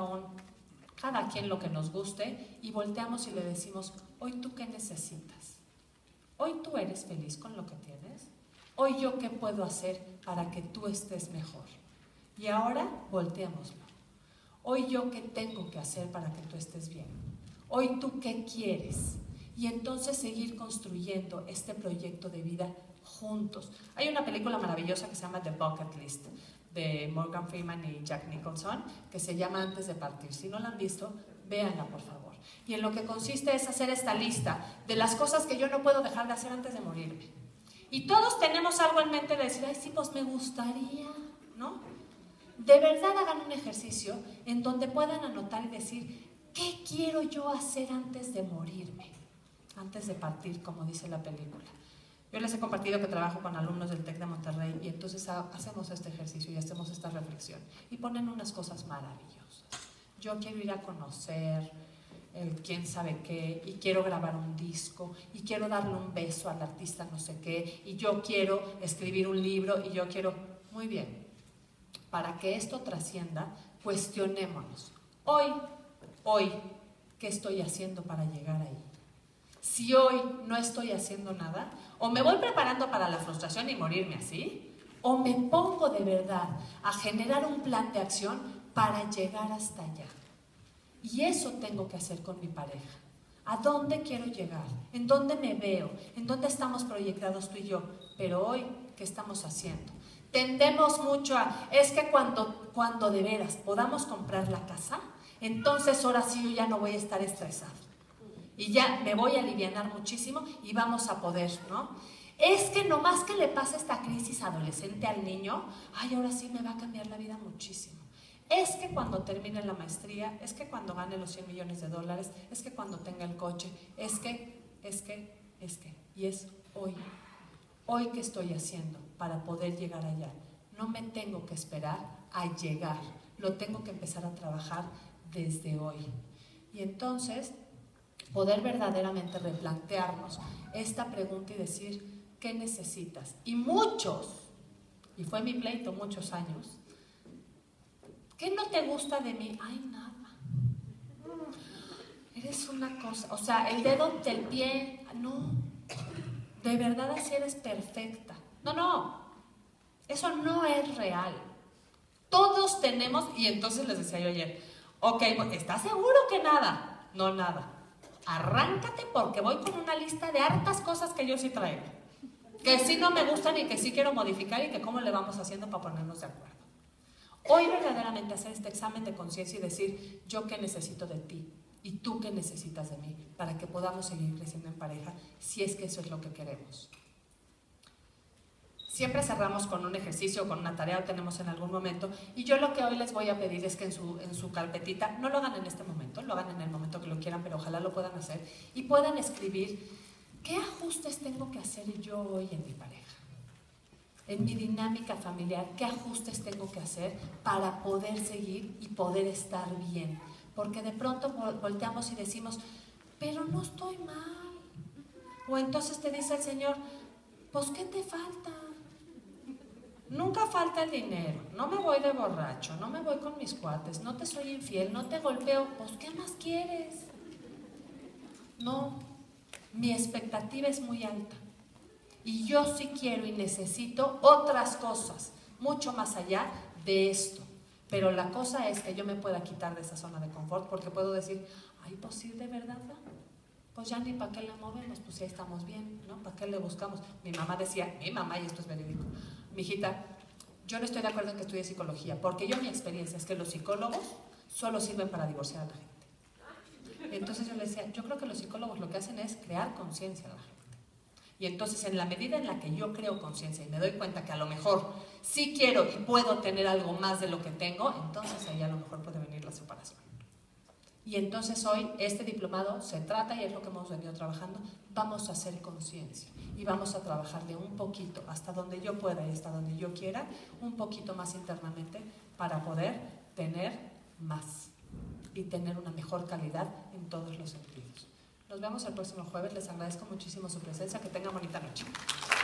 cada quien lo que nos guste, y volteamos y le decimos, ¿hoy tú qué necesitas? ¿Hoy tú eres feliz con lo que tienes? ¿Hoy yo qué puedo hacer para que tú estés mejor? Y ahora volteémoslo. ¿Hoy yo qué tengo que hacer para que tú estés bien? ¿Hoy tú qué quieres? Y entonces seguir construyendo este proyecto de vida juntos. Hay una película maravillosa que se llama The Bucket List, de Morgan Freeman y Jack Nicholson, que se llama Antes de partir. Si no la han visto, véanla por favor. Y en lo que consiste es hacer esta lista de las cosas que yo no puedo dejar de hacer antes de morirme. Y todos tenemos algo en mente de decir, ay, sí, pues me gustaría, ¿no? De verdad hagan un ejercicio en donde puedan anotar y decir, ¿qué quiero yo hacer antes de morirme? Antes de partir, como dice la película. Yo les he compartido que trabajo con alumnos del TEC de Monterrey y entonces hacemos este ejercicio y hacemos esta reflexión y ponen unas cosas maravillosas. Yo quiero ir a conocer el quién sabe qué, y quiero grabar un disco, y quiero darle un beso al artista no sé qué, y yo quiero escribir un libro, y yo quiero... Muy bien, para que esto trascienda, cuestionémonos. Hoy, hoy, ¿qué estoy haciendo para llegar ahí? Si hoy no estoy haciendo nada, o me voy preparando para la frustración y morirme así, o me pongo de verdad a generar un plan de acción para llegar hasta allá. Y eso tengo que hacer con mi pareja. ¿A dónde quiero llegar? ¿En dónde me veo? ¿En dónde estamos proyectados tú y yo? Pero hoy, ¿qué estamos haciendo? Tendemos mucho a, es que cuando de veras podamos comprar la casa, entonces ahora sí yo ya no voy a estar estresado. Y ya me voy a alivianar muchísimo y vamos a poder, ¿no? Es que nomás que le pase esta crisis adolescente al niño, ay, ahora sí me va a cambiar la vida muchísimo. Es que cuando termine la maestría, es que cuando gane los 100 millones de dólares, es que cuando tenga el coche, es que, y es hoy. Hoy, ¿qué estoy haciendo para poder llegar allá? No me tengo que esperar a llegar, lo tengo que empezar a trabajar desde hoy. Y entonces, poder verdaderamente replantearnos esta pregunta y decir, ¿qué necesitas? Y muchos, y fue mi pleito muchos años, ¿qué no te gusta de mí? Ay, nada. Eres una cosa, o sea, el dedo del pie, no. De verdad así eres perfecta. No, eso no es real. Todos tenemos, y entonces les decía yo ayer, ok, ¿estás seguro que nada? No, nada. Arráncate porque voy con una lista de hartas cosas que yo sí traigo. Que sí no me gustan y que sí quiero modificar y que cómo le vamos haciendo para ponernos de acuerdo. Hoy verdaderamente hacer este examen de conciencia y decir, yo qué necesito de ti y tú qué necesitas de mí para que podamos seguir creciendo en pareja si es que eso es lo que queremos. Siempre cerramos con un ejercicio o con una tarea o tenemos en algún momento y yo lo que hoy les voy a pedir es que en su carpetita, no lo hagan en este momento, lo hagan en el momento que lo quieran, pero ojalá lo puedan hacer y puedan escribir qué ajustes tengo que hacer yo hoy en mi pareja. En mi dinámica familiar, ¿qué ajustes tengo que hacer para poder seguir y poder estar bien? Porque de pronto volteamos y decimos, pero no estoy mal. O entonces te dice el Señor, pues ¿qué te falta? Nunca falta el dinero, no me voy de borracho, no me voy con mis cuates, no te soy infiel, no te golpeo, pues ¿qué más quieres? No, mi expectativa es muy alta. Y yo sí quiero y necesito otras cosas, mucho más allá de esto. Pero la cosa es que yo me pueda quitar de esa zona de confort porque puedo decir, ay, pues sí, de verdad, ¿no? Pues ya ni para qué le movemos, pues ya estamos bien, ¿no? ¿Para qué le buscamos? Mi mamá decía, y esto es verídico, mijita, yo no estoy de acuerdo en que estudie psicología, porque mi experiencia es que los psicólogos solo sirven para divorciar a la gente. Entonces yo le decía, yo creo que los psicólogos lo que hacen es crear conciencia a la gente. Y entonces en la medida en la que yo creo conciencia y me doy cuenta que a lo mejor sí quiero y puedo tener algo más de lo que tengo, entonces ahí a lo mejor puede venir la separación. Y entonces hoy este diplomado se trata, y es lo que hemos venido trabajando, vamos a hacer conciencia y vamos a trabajarle un poquito hasta donde yo pueda y hasta donde yo quiera, un poquito más internamente para poder tener más y tener una mejor calidad en todos los sentidos. Nos vemos el próximo jueves, les agradezco muchísimo su presencia, que tengan bonita noche.